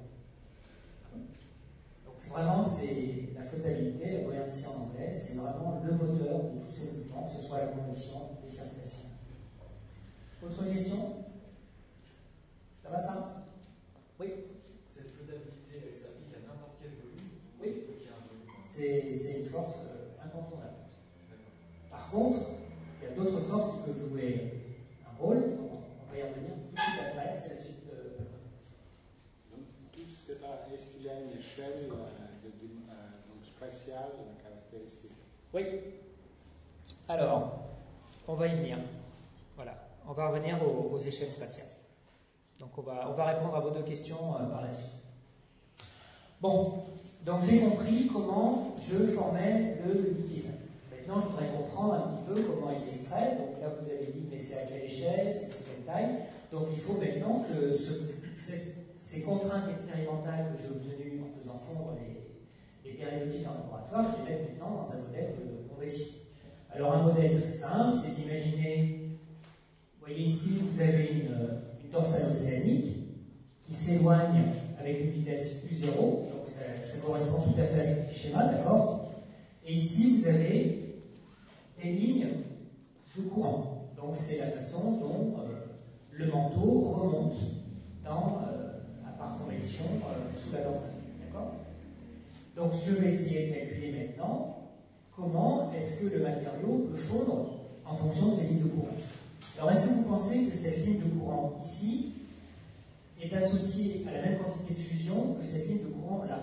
S1: Donc vraiment, c'est la flottabilité, la buoyancy en anglais, c'est vraiment le moteur de tous ces mouvements, que ce soit la convection, les circulations. Autre question? Ça va ça? Oui?
S4: Cette flottabilité, elle s'applique à n'importe quel volume?
S1: Oui. C'est une force euh, incontournable. Par contre, il y a d'autres forces qui peuvent jouer un rôle. On va y revenir tout de suite après, c'est la suite. Euh...
S2: Donc, est-ce qu'il y a une échelle euh, de, de, euh, donc spatiale caractéristique?
S1: Oui. Alors, on va y venir. Voilà. On va revenir aux, aux échelles spatiales. Donc, on va, on va répondre à vos deux questions euh, par la suite. Bon. Donc j'ai compris comment je formais le liquide. Maintenant, je voudrais comprendre un petit peu comment il s'extrait. Donc là, vous avez dit, mais c'est à quelle échelle, c'est de quelle taille. Donc il faut maintenant que ce, ces, ces contraintes expérimentales que j'ai obtenues en faisant fondre les, les périodiques en laboratoire, je les mette maintenant dans un modèle de convection. Alors un modèle très simple, c'est d'imaginer, vous voyez ici, vous avez une, une dorsale océanique qui s'éloigne avec une vitesse U zéro. Ça, ça correspond tout à fait à ce petit schéma, d'accord? Et ici, vous avez des lignes de courant. Donc, c'est la façon dont euh, le manteau remonte dans, euh, par convection euh, sous la dorsale, d'accord? Donc, je vais essayer de calculer maintenant comment est-ce que le matériau peut fondre en fonction de ces lignes de courant. Alors, est-ce que vous pensez que cette ligne de courant ici est associée à la même quantité de fusion que cette ligne de courant là?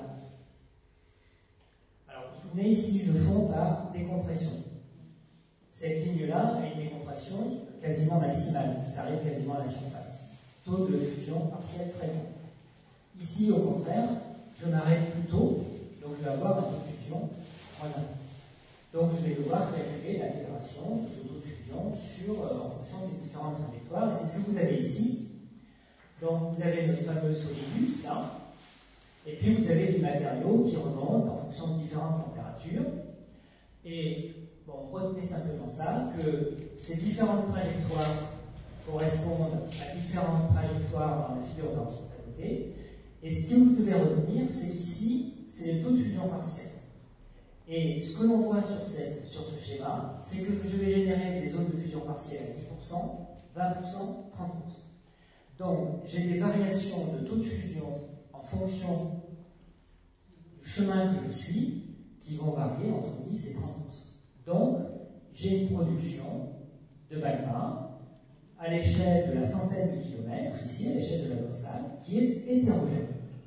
S1: Alors, vous vous souvenez, ici, je fonds par décompression. Cette ligne-là a une décompression quasiment maximale. Ça arrive quasiment à la surface. Taux de fusion partiel très grand. Ici, au contraire, je m'arrête plus tôt, donc je vais avoir un taux de fusion moyen. Donc, je vais devoir calculer l'intégration de ce taux de fusion sur, euh, en fonction de ces différentes trajectoires. Et c'est ce que vous avez ici. Donc, vous avez notre fameux solidus, là, et puis vous avez du matériau qui remonte en fonction de différentes températures. Et, bon, retenez simplement ça, que ces différentes trajectoires correspondent à différentes trajectoires dans la figure d'horizontalité. Et ce que vous devez retenir, c'est qu'ici, c'est le taux de fusion partiel. Et ce que l'on voit sur, cette, sur ce schéma, c'est que je vais générer des zones de fusion partielle à dix pour cent, vingt pour cent, trente pour cent. Donc, j'ai des variations de taux de fusion en fonction du chemin que je suis, qui vont varier entre dix et trente pour cent. Donc, j'ai une production de magma à l'échelle de la centaine de kilomètres, ici, à l'échelle de la dorsale, qui est hétérogène.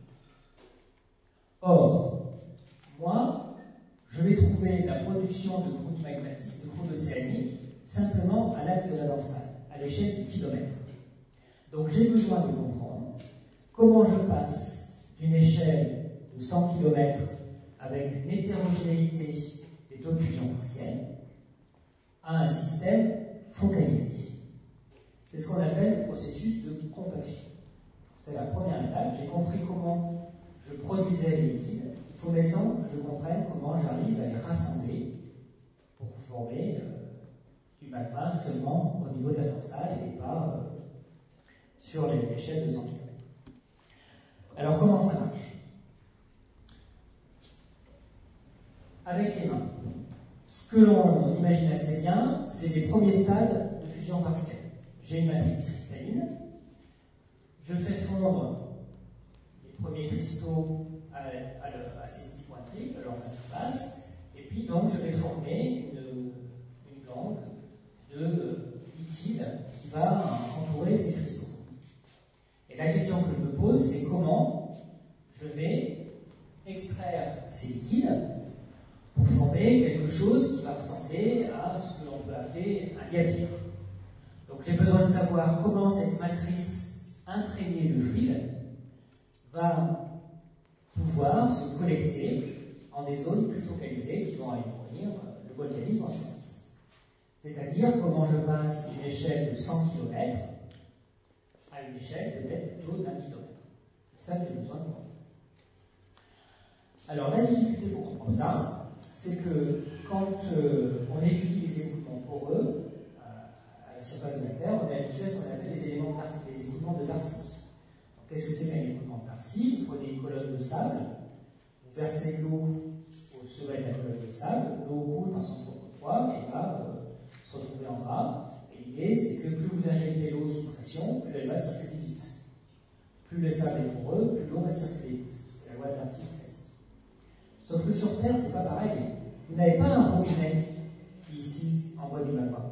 S1: Or, moi, je vais trouver la production de croûte magmatique, de croûte océanique, simplement à l'axe de la dorsale, à l'échelle du kilomètre. Donc j'ai besoin de comprendre comment je passe d'une échelle de cent kilomètres avec une hétérogénéité des taux de fusion partiels à un système focalisé. C'est ce qu'on appelle le processus de compaction. C'est la première étape. J'ai compris comment je produisais les liquides. Il faut maintenant que je comprenne comment j'arrive à les rassembler pour former euh, du magma seulement au niveau de la dorsale et pas euh, sur l'échelle de cent kilomètres. Alors, comment ça marche? Avec les mains. Ce que l'on imagine assez bien, c'est les premiers stades de fusion partielle. J'ai une matrice cristalline, je fais fondre les premiers cristaux à, à, le, à ces petites pointeries de leurs interfaces, et puis donc je vais former une, une gangue de liquide qui va entourer ces cristaux. Et la question que je me pose, c'est comment je vais extraire ces liquides pour former quelque chose qui va ressembler à ce que l'on peut appeler un diapir. Donc j'ai besoin de savoir comment cette matrice imprégnée de fluide va pouvoir se collecter en des zones plus focalisées qui vont aller fournir le volcanisme en surface. C'est-à-dire comment je passe d'une échelle de cent kilomètres à une échelle peut-être plutôt d'un kilomètre. C'est ça que j'ai besoin de voir. Alors la difficulté pour comprendre ça, c'est que quand euh, on étudie les écoulements poreux euh, à la surface de la Terre, on est habitué à ce qu'on appelle les éléments les écoulements de Darcy. Qu'est-ce que c'est qu'un écoulement de Darcy? Vous prenez une colonne de sable, vous versez de l'eau au sommet de la colonne de sable, l'eau coule par son propre poids et va euh, se retrouver en bas. Et l'idée, c'est que plus vous injectez l'eau sous pression, plus elle va circuler vite. Plus le sable est poreux, plus l'eau va circuler vite. C'est la loi de Darcy classique. Sauf que sur Terre, c'est pas pareil. Vous n'avez pas un robinet qui ici envoie du magma.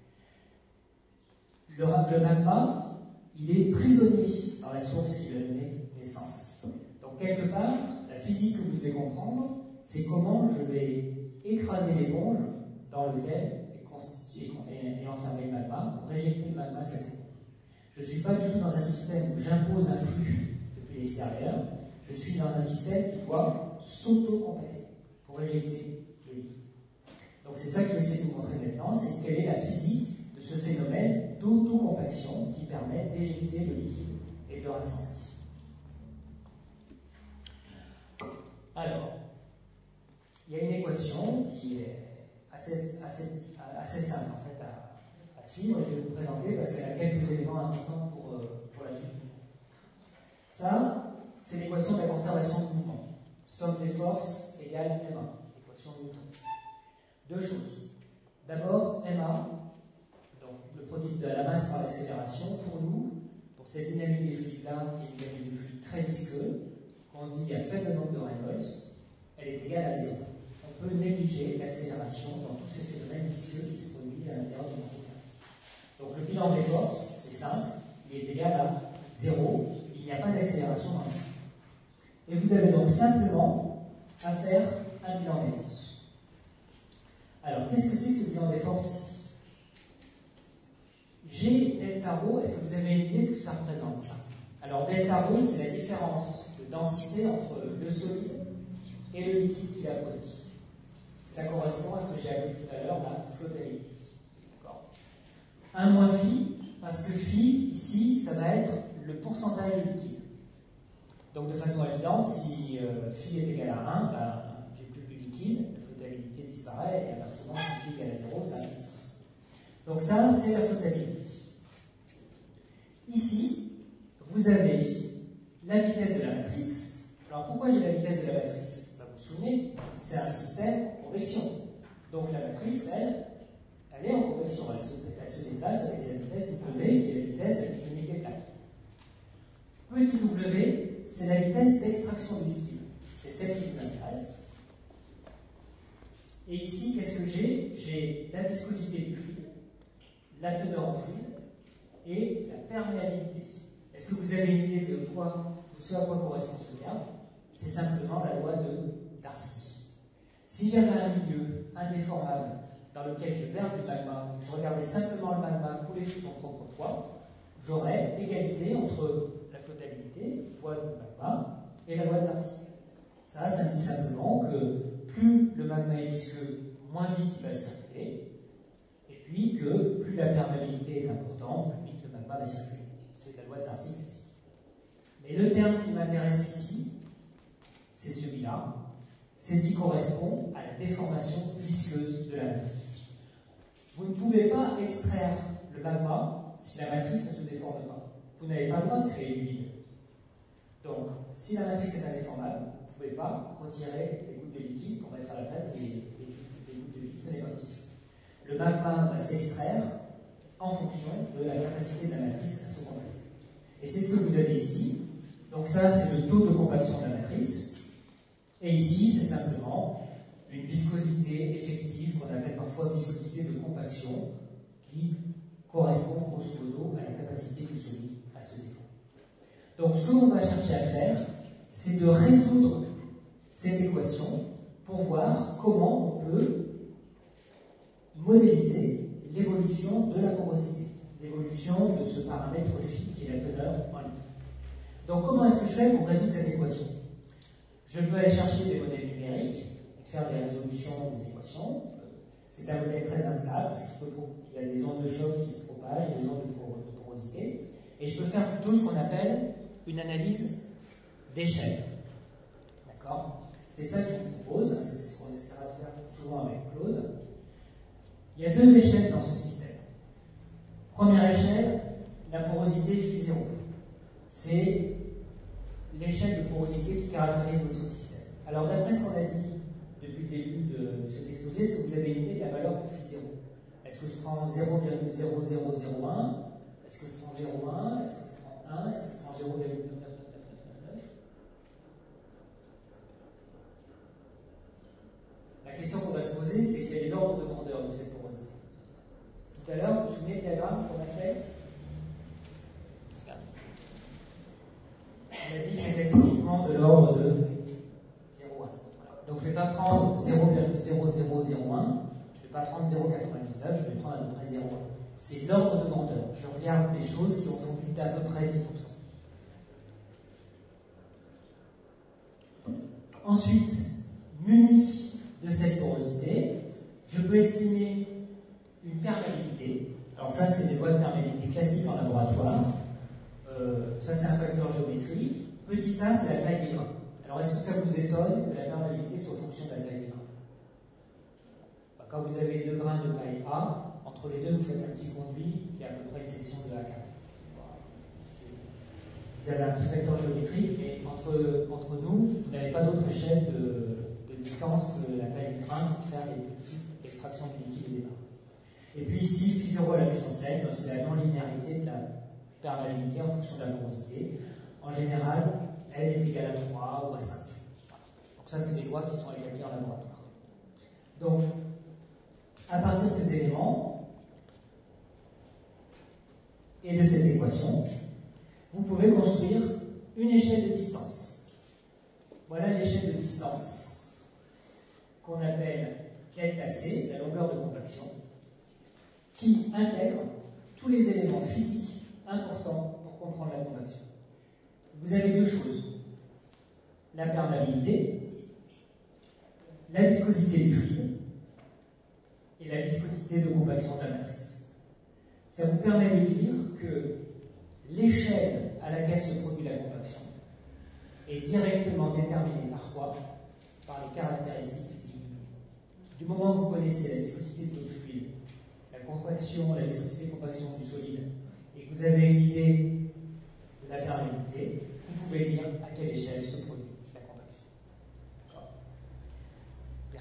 S1: Le, le magma, il est prisonnier dans la source qui lui a donné naissance. Donc quelque part, la physique que vous devez comprendre, c'est comment je vais écraser l'éponge dans lequel est constitué et, et enfermer le magma pour éjecter le magma de cette éponge. Je ne suis pas du tout dans un système où j'impose un flux depuis l'extérieur, je suis dans un système qui doit s'auto-compacter pour éjecter le liquide. Donc c'est ça que je vais essayer de vous montrer maintenant, c'est quelle est la physique de ce phénomène d'auto-compaction qui permet d'éjecter le liquide et de le rassembler. Alors, il y a une équation qui est assez, assez, assez simple en fait à, à suivre, et je vais vous présenter parce qu'elle a quelques éléments importants pour, euh, pour la suite. Ça, c'est l'équation de la conservation de mouvement. Somme des forces égale M un, l'équation de Newton. Deux choses. D'abord, M un, donc le produit de la masse par l'accélération, pour nous, pour cette dynamique des fluides-là, qui est une dynamique de fluide très visqueux, qu'on dit à faible nombre de Reynolds, elle est égale à zéro. On peut négliger l'accélération dans tous ces phénomènes visqueux qui se produisent à l'intérieur du manteau terrestre. Donc le bilan des forces, c'est simple, il est égal à zéro, il n'y a pas d'accélération dans le système. Et vous avez donc simplement à faire un bilan des forces. Alors, qu'est-ce que c'est que ce bilan des forces ici? G delta rho, est-ce que vous avez une idée de ce que ça représente ça? Alors, delta rho, c'est la différence de densité entre le solide et le liquide qu'il a produit. Ça correspond à ce que j'ai appelé tout à l'heure la flottabilité. D'accord. un moins phi, parce que phi, ici, ça va être le pourcentage de liquide. Donc, de façon évidente, si euh, phi est égal à un, ben, j'ai plus de liquide, la flottabilité disparaît, et inversement, si phi est égal à zéro, ça disparaît. Donc, ça, c'est la flottabilité. Ici, vous avez la vitesse de la matrice. Alors, pourquoi j'ai la vitesse de la matrice? Ben, vous vous souvenez, c'est un système en convection. Donc, la matrice, elle, elle est en convection. Elle se, elle se déplace avec cette vitesse W, qui est la vitesse de la dynamique des plaques. Petit w, c'est la vitesse d'extraction du liquide. C'est celle qui nous intéresse. Et ici, qu'est-ce que j'ai? J'ai la viscosité du fluide, la teneur en fluide et la perméabilité. Est-ce que vous avez une idée de quoi, de ce à quoi correspond ce lien? C'est simplement la loi de Darcy. Si j'avais un milieu indéformable dans lequel je verse du magma, je regardais simplement le magma couler sous son propre poids, j'aurais égalité entre la flottabilité, le poids du magma, et la loi de Darcy. Ça, ça me dit simplement que plus le magma est visqueux, moins vite il va circuler, et puis que plus la perméabilité est importante, plus vite le magma va circuler. C'est la loi de Darcy classique. Mais le terme qui m'intéresse ici, c'est celui-là. C'est ce qui correspond à la déformation visqueuse de la matrice. Vous ne pouvez pas extraire le magma si la matrice ne se déforme pas. Vous n'avez pas le droit de créer du vide. Donc, si la matrice est indéformable, vous ne pouvez pas retirer les gouttes de liquide pour mettre à la place des, des, des gouttes de liquide. ce n'est pas possible. Le magma va s'extraire en fonction de la capacité de la matrice à se compacter. Et c'est ce que vous avez ici. Donc ça, c'est le taux de compaction de la matrice. Et ici, c'est simplement une viscosité effective qu'on appelle parfois viscosité de compaction qui correspond grosso modo à la capacité du solide à se défendre. Donc ce que l'on va chercher à faire, c'est de résoudre cette équation pour voir comment on peut modéliser l'évolution de la porosité, l'évolution de ce paramètre phi qui est la teneur en litre. Donc comment est-ce que je fais pour résoudre cette équation? Je peux aller chercher des modèles numériques et faire des résolutions des équations. C'est un modèle très instable parce qu'il y a des ondes de choc qui se propagent, des ondes de porosité. Et je peux faire plutôt ce qu'on appelle une analyse d'échelle. D'accord? C'est ça que je vous propose, c'est ce qu'on essaiera de faire souvent avec Claude. Il y a deux échelles dans ce système. Première échelle, la porosité phi zéro. C'est l'échelle de porosité qui caractérise votre système. Alors d'après ce qu'on a dit depuis le début de cet exposé, est-ce que vous avez une idée de la valeur de phi zéro? Est-ce que je prends zéro virgule zéro zéro zéro un? Est-ce que je prends zéro virgule un? Est-ce que je prends un? Est-ce que je prends zéro virgule neuf neuf neuf neuf neuf neuf? La question qu'on va se poser, c'est quel est l'ordre de grandeur de cette porosité. Tout à l'heure, vous vous souvenez du diagramme qu'on a fait? On a dit que c'était typiquement de l'ordre de zéro virgule un. Donc je ne vais pas prendre zéro virgule zéro zéro zéro un, je ne vais pas prendre zéro virgule quatre-vingt-dix-neuf, je vais prendre à peu près zéro virgule un. C'est l'ordre de grandeur. Je regarde des choses qui ont fondu d'à peu près dix pour cent. Ensuite, muni de cette porosité, je peux estimer une perméabilité. Alors ça, c'est des voies de perméabilité classiques en laboratoire. Euh, ça, c'est un facteur géométrique. Petit a, c'est la taille des grains. Alors, est-ce que ça vous étonne que la perméabilité soit en fonction de la taille des grains? Quand vous avez deux grains de taille A, entre les deux, vous faites un petit conduit qui est à peu près une section de A carré. Vous avez un petit facteur géométrique, mais entre, entre nous, vous n'avez pas d'autre échelle de, de distance que la taille du grain pour faire les petites extractions du liquide et des barres. Et puis ici, phi zéro à la puissance n, c'est la non-linéarité de la perméabilité en fonction de la porosité. En général, elle est égale à trois ou à cinq. Donc ça, c'est des lois qui sont établies en laboratoire. Donc, à partir de ces éléments et de cette équation, vous pouvez construire une échelle de distance. Voilà l'échelle de distance qu'on appelle delta C, la longueur de compaction, qui intègre tous les éléments physiques importants pour comprendre la compaction. Vous avez deux choses: la perméabilité, la viscosité du fluide et la viscosité de compaction de la matrice. Ça vous permet de dire que l'échelle à laquelle se produit la compaction est directement déterminée par quoi? Par les caractéristiques physiques. Du moment où vous connaissez la viscosité de votre fluide, la compaction, la viscosité de compaction du solide, et que vous avez une idée de la perméabilité, vous pouvez dire à quelle échelle se produit la compaction. D'accord? Bien.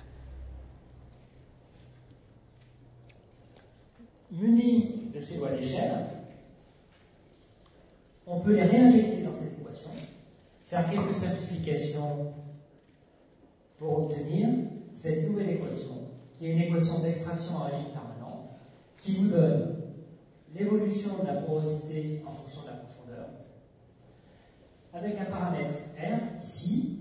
S1: Munis de ces lois d'échelle, on peut les réinjecter dans cette équation, faire quelques simplifications pour obtenir cette nouvelle équation, qui est une équation d'extraction en régime permanent, qui vous donne l'évolution de la porosité en fonction de la profondeur, avec un paramètre R, ici,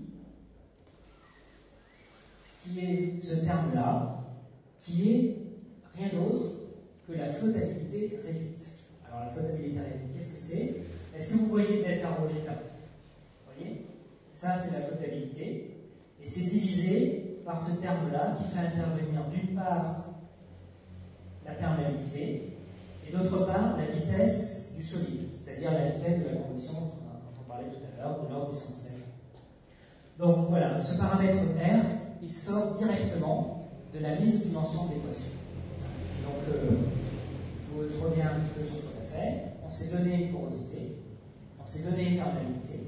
S1: qui est ce terme-là, qui est rien d'autre que la flottabilité réduite. Alors la flottabilité réduite, qu'est-ce que c'est? Est-ce que vous voyez delta rho G là? Vous voyez? Ça, c'est la flottabilité. Et c'est divisé par ce terme-là qui fait intervenir d'une part la perméabilité et d'autre part la vitesse du solide, c'est-à-dire la vitesse de la convection dont on parlait tout à l'heure, de l'ordre du centimètre. Donc voilà, ce paramètre R, il sort directement de la mise de dimension de l'équation. Donc euh, je, je reviens un petit peu sur ce qu'on a fait. On s'est donné une porosité, on s'est donné une perméabilité.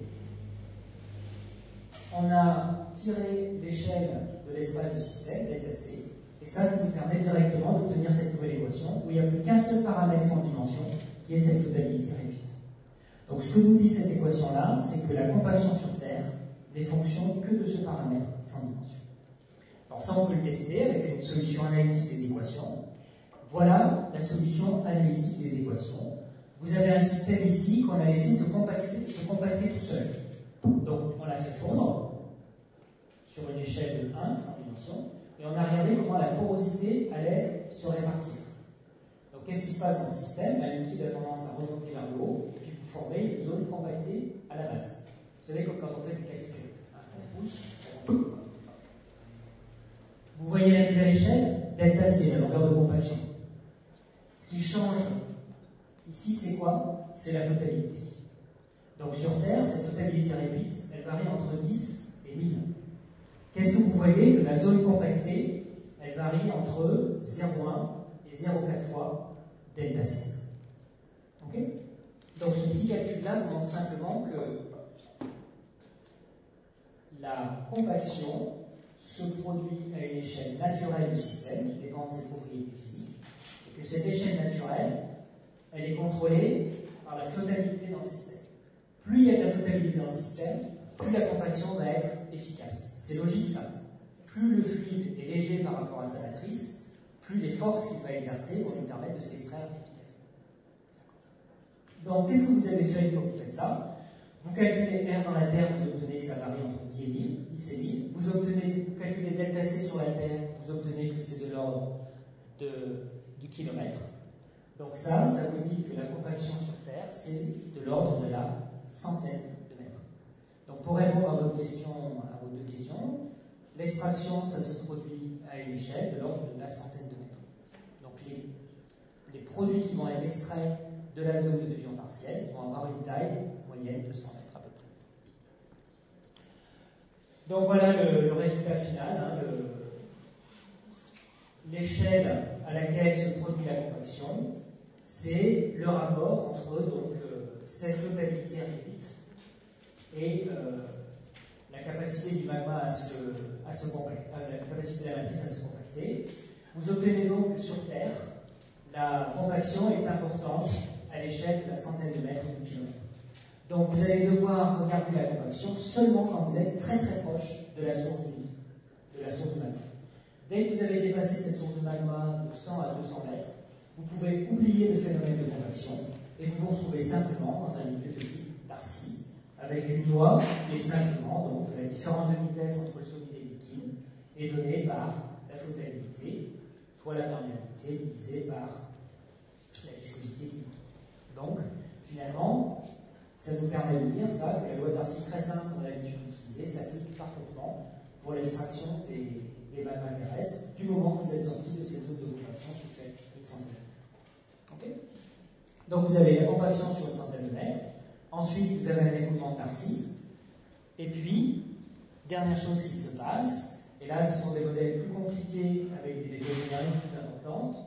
S1: On a tiré l'échelle de l'espace du système, delta C, Et ça, ça nous permet directement d'obtenir cette nouvelle équation où il n'y a plus qu'un seul paramètre sans dimension, qui est cette totalité réduite. Donc ce que nous dit cette équation-là, c'est que la compaction sur Terre n'est fonction que de ce paramètre sans dimension. Alors ça, on peut le tester avec une solution analytique des équations. Voilà la solution analytique des équations. Vous avez un système ici qu'on a laissé se compacter, se compacter tout seul. Donc on l'a fait fondre sur une échelle de un sans dimension, et on a regardé comment la porosité allait se répartir. Donc qu'est-ce qui se passe dans ce système? La liquide a tendance à remonter vers le haut, et puis vous formez une zone compactée à la base. Vous savez, comme quand on fait du café cuir, hein, on pousse, ça remonte. Vous voyez la mise à l'échelle, delta C, la longueur de compaction. Ce qui change ici, c'est quoi? C'est la totalité. Donc sur Terre, cette totalité réduite, elle varie entre dix et mille. Qu'est-ce que vous voyez? Que la zone compactée, elle varie entre zéro virgule un et zéro virgule quatre fois delta C. Ok? Donc ce petit calcul-là vous montre simplement que la compaction se produit à une échelle naturelle du système qui dépend de ses propriétés physiques, et que cette échelle naturelle, elle est contrôlée par la flottabilité dans le système. Plus il y a de la flottabilité dans le système, plus la compaction va être efficace. C'est logique ça. Plus le fluide est léger par rapport à sa matrice, plus les forces qu'il va exercer vont lui permettre de s'extraire efficacement. Donc qu'est-ce que vous avez fait quand vous faites ça? Vous calculez R dans la Terre, vous obtenez que ça varie entre dix et mille, dix et mille. Vous, obtenez, vous calculez delta C sur la Terre, vous obtenez que c'est de l'ordre du kilomètre. Donc ça, ça vous dit que la compaction sur Terre, c'est de l'ordre de la centaine de mètres. Donc pour répondre à, votre question, à vos deux questions, l'extraction, ça se produit à une échelle de l'ordre de la centaine de mètres. Donc les, les produits qui vont être extraits de la zone de fusion partielle vont avoir une taille moyenne de cent mètres à peu près. Donc voilà le, le résultat final. Hein, l'échelle à laquelle se produit la compaction, c'est le rapport entre donc, euh, cette totalité réduite et euh, la capacité du magma à se, à se compacter, la capacité de la matrice à se compacter. Vous obtenez donc que sur Terre, la compaction est importante à l'échelle de la centaine de mètres ou de kilomètres. Donc vous allez devoir regarder la compaction seulement quand vous êtes très très proche de la source du, de la source du magma. Dès que vous avez dépassé cette source de magma de cent à deux cents mètres, vous pouvez oublier le phénomène de compaction et vous vous retrouvez simplement dans un milieu de type Darcy, avec une loi qui est simplement donc la différence de vitesse entre le solide et le liquide est donnée par la flottabilité fois la perméabilité divisée par la viscosité du liquide. Donc, finalement, ça nous permet de dire ça, que la loi Darcy très simple qu'on a l'habitude d'utiliser s'applique parfaitement pour l'extraction des, des magmas terrestres du moment que vous êtes sorti de cette zone de compaction qui fait une centaine de mètres. Okay. Donc vous avez la compaction sur une centaine de mètres, ensuite vous avez un écoulement de Darcy, et puis, dernière chose qui se passe, et là ce sont des modèles plus compliqués avec des géométries plus importantes,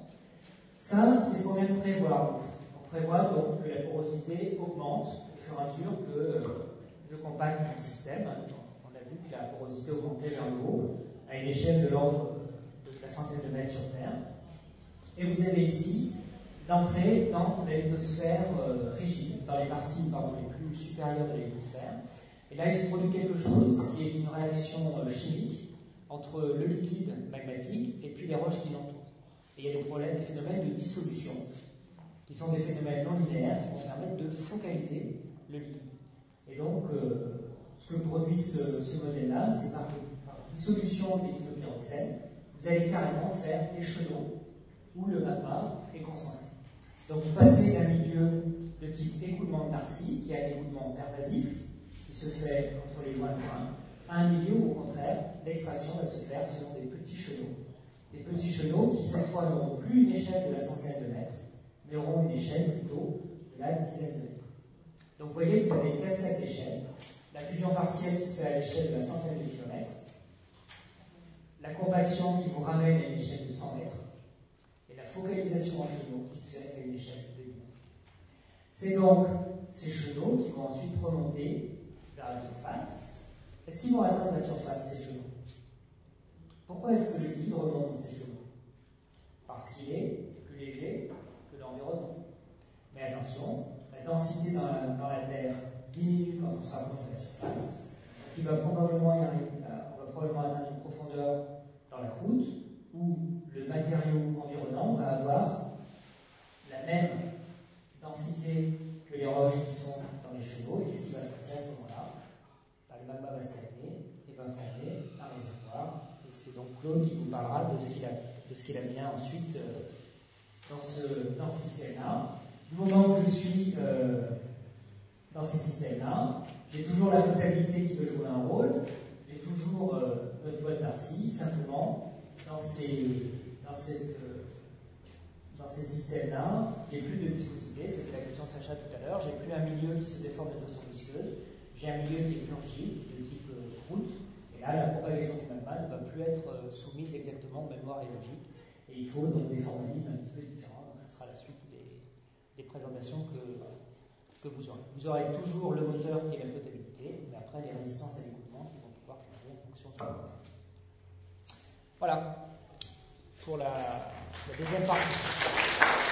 S1: ça c'est ce qu'on vient de prévoir. On prévoit donc que la porosité augmente au fur et à mesure que euh, je compacte mon système. On a vu que la porosité augmentait vers le haut à une échelle de l'ordre de la centaine de mètres sur Terre. Et vous avez ici l'entrée dans la lithosphère euh, rigide, dans les parties pardon, les plus supérieures de la lithosphère. Et là, il se produit quelque chose qui est une réaction euh, chimique entre le liquide magmatique et puis les roches qui l'entourent. Et il y a des problèmes, des phénomènes de dissolution, qui sont des phénomènes non linéaires qui vont permettre de focaliser le liquide. Et donc, euh, ce que produit ce, ce modèle-là, c'est par, par dissolution de l'éthylopyroxène, vous allez carrément faire des chenaux où le magma est concentré. Donc, vous passez d'un milieu de type écoulement de Darcy, qui a un écoulement pervasif, qui se fait entre les joints de grains, à un milieu où, au contraire, l'extraction va se faire selon des petits chenaux. Des petits chenaux qui, cette fois, n'auront plus une échelle de la centaine de mètres, mais auront une échelle plutôt de la dizaine de mètres. Donc vous voyez que vous avez une cascade d'échelles, la fusion partielle qui se fait à l'échelle de la centaine de kilomètres, la compaction qui vous ramène à une échelle de cent mètres, et la focalisation en chenaux qui se fait à une échelle de mille mètres. C'est donc ces chenaux qui vont ensuite remonter vers la surface. Est-ce qu'ils vont atteindre la surface, ces chenaux? Pourquoi est-ce que le liquide remonte dans ces chenaux? parce qu'il est plus léger que l'environnement. Mais attention, la densité dans la, dans la Terre diminue quand on se rapproche de la surface. Donc il va probablement y arriver, on va probablement atteindre une profondeur dans la croûte où le matériau environnant va avoir la même densité que les roches qui sont dans les chevaux. Et qu'est-ce qui va se passer à ce moment-là? Ben, le magma va stagner et va former un réservoir. Et c'est donc Claude qui vous parlera de ce qu'il a, de ce qu'il a bien ensuite euh, dans ce, dans ce système-là. Du moment où je suis euh, dans ces systèmes-là, j'ai toujours la flottabilité qui peut jouer un rôle, j'ai toujours euh, notre loi de Darcy, simplement, dans ces, dans cette, euh, dans ces systèmes-là, j'ai plus de viscosité, c'était la question de Sacha tout à l'heure, j'ai plus un milieu qui se déforme de façon visqueuse, j'ai un milieu qui est plus rigide, de type euh, croûte, et là, la propagation du magma ne va plus être euh, soumise exactement aux mêmes lois rhéologiques, et il faut donc des formalismes un petit peu différents, donc ce sera la suite des des présentations que, que vous aurez. Vous aurez toujours le moteur qui est la flottabilité, mais après les résistances à l'écoulement qui vont pouvoir changer en fonction du moteur. Voilà pour la, la deuxième partie.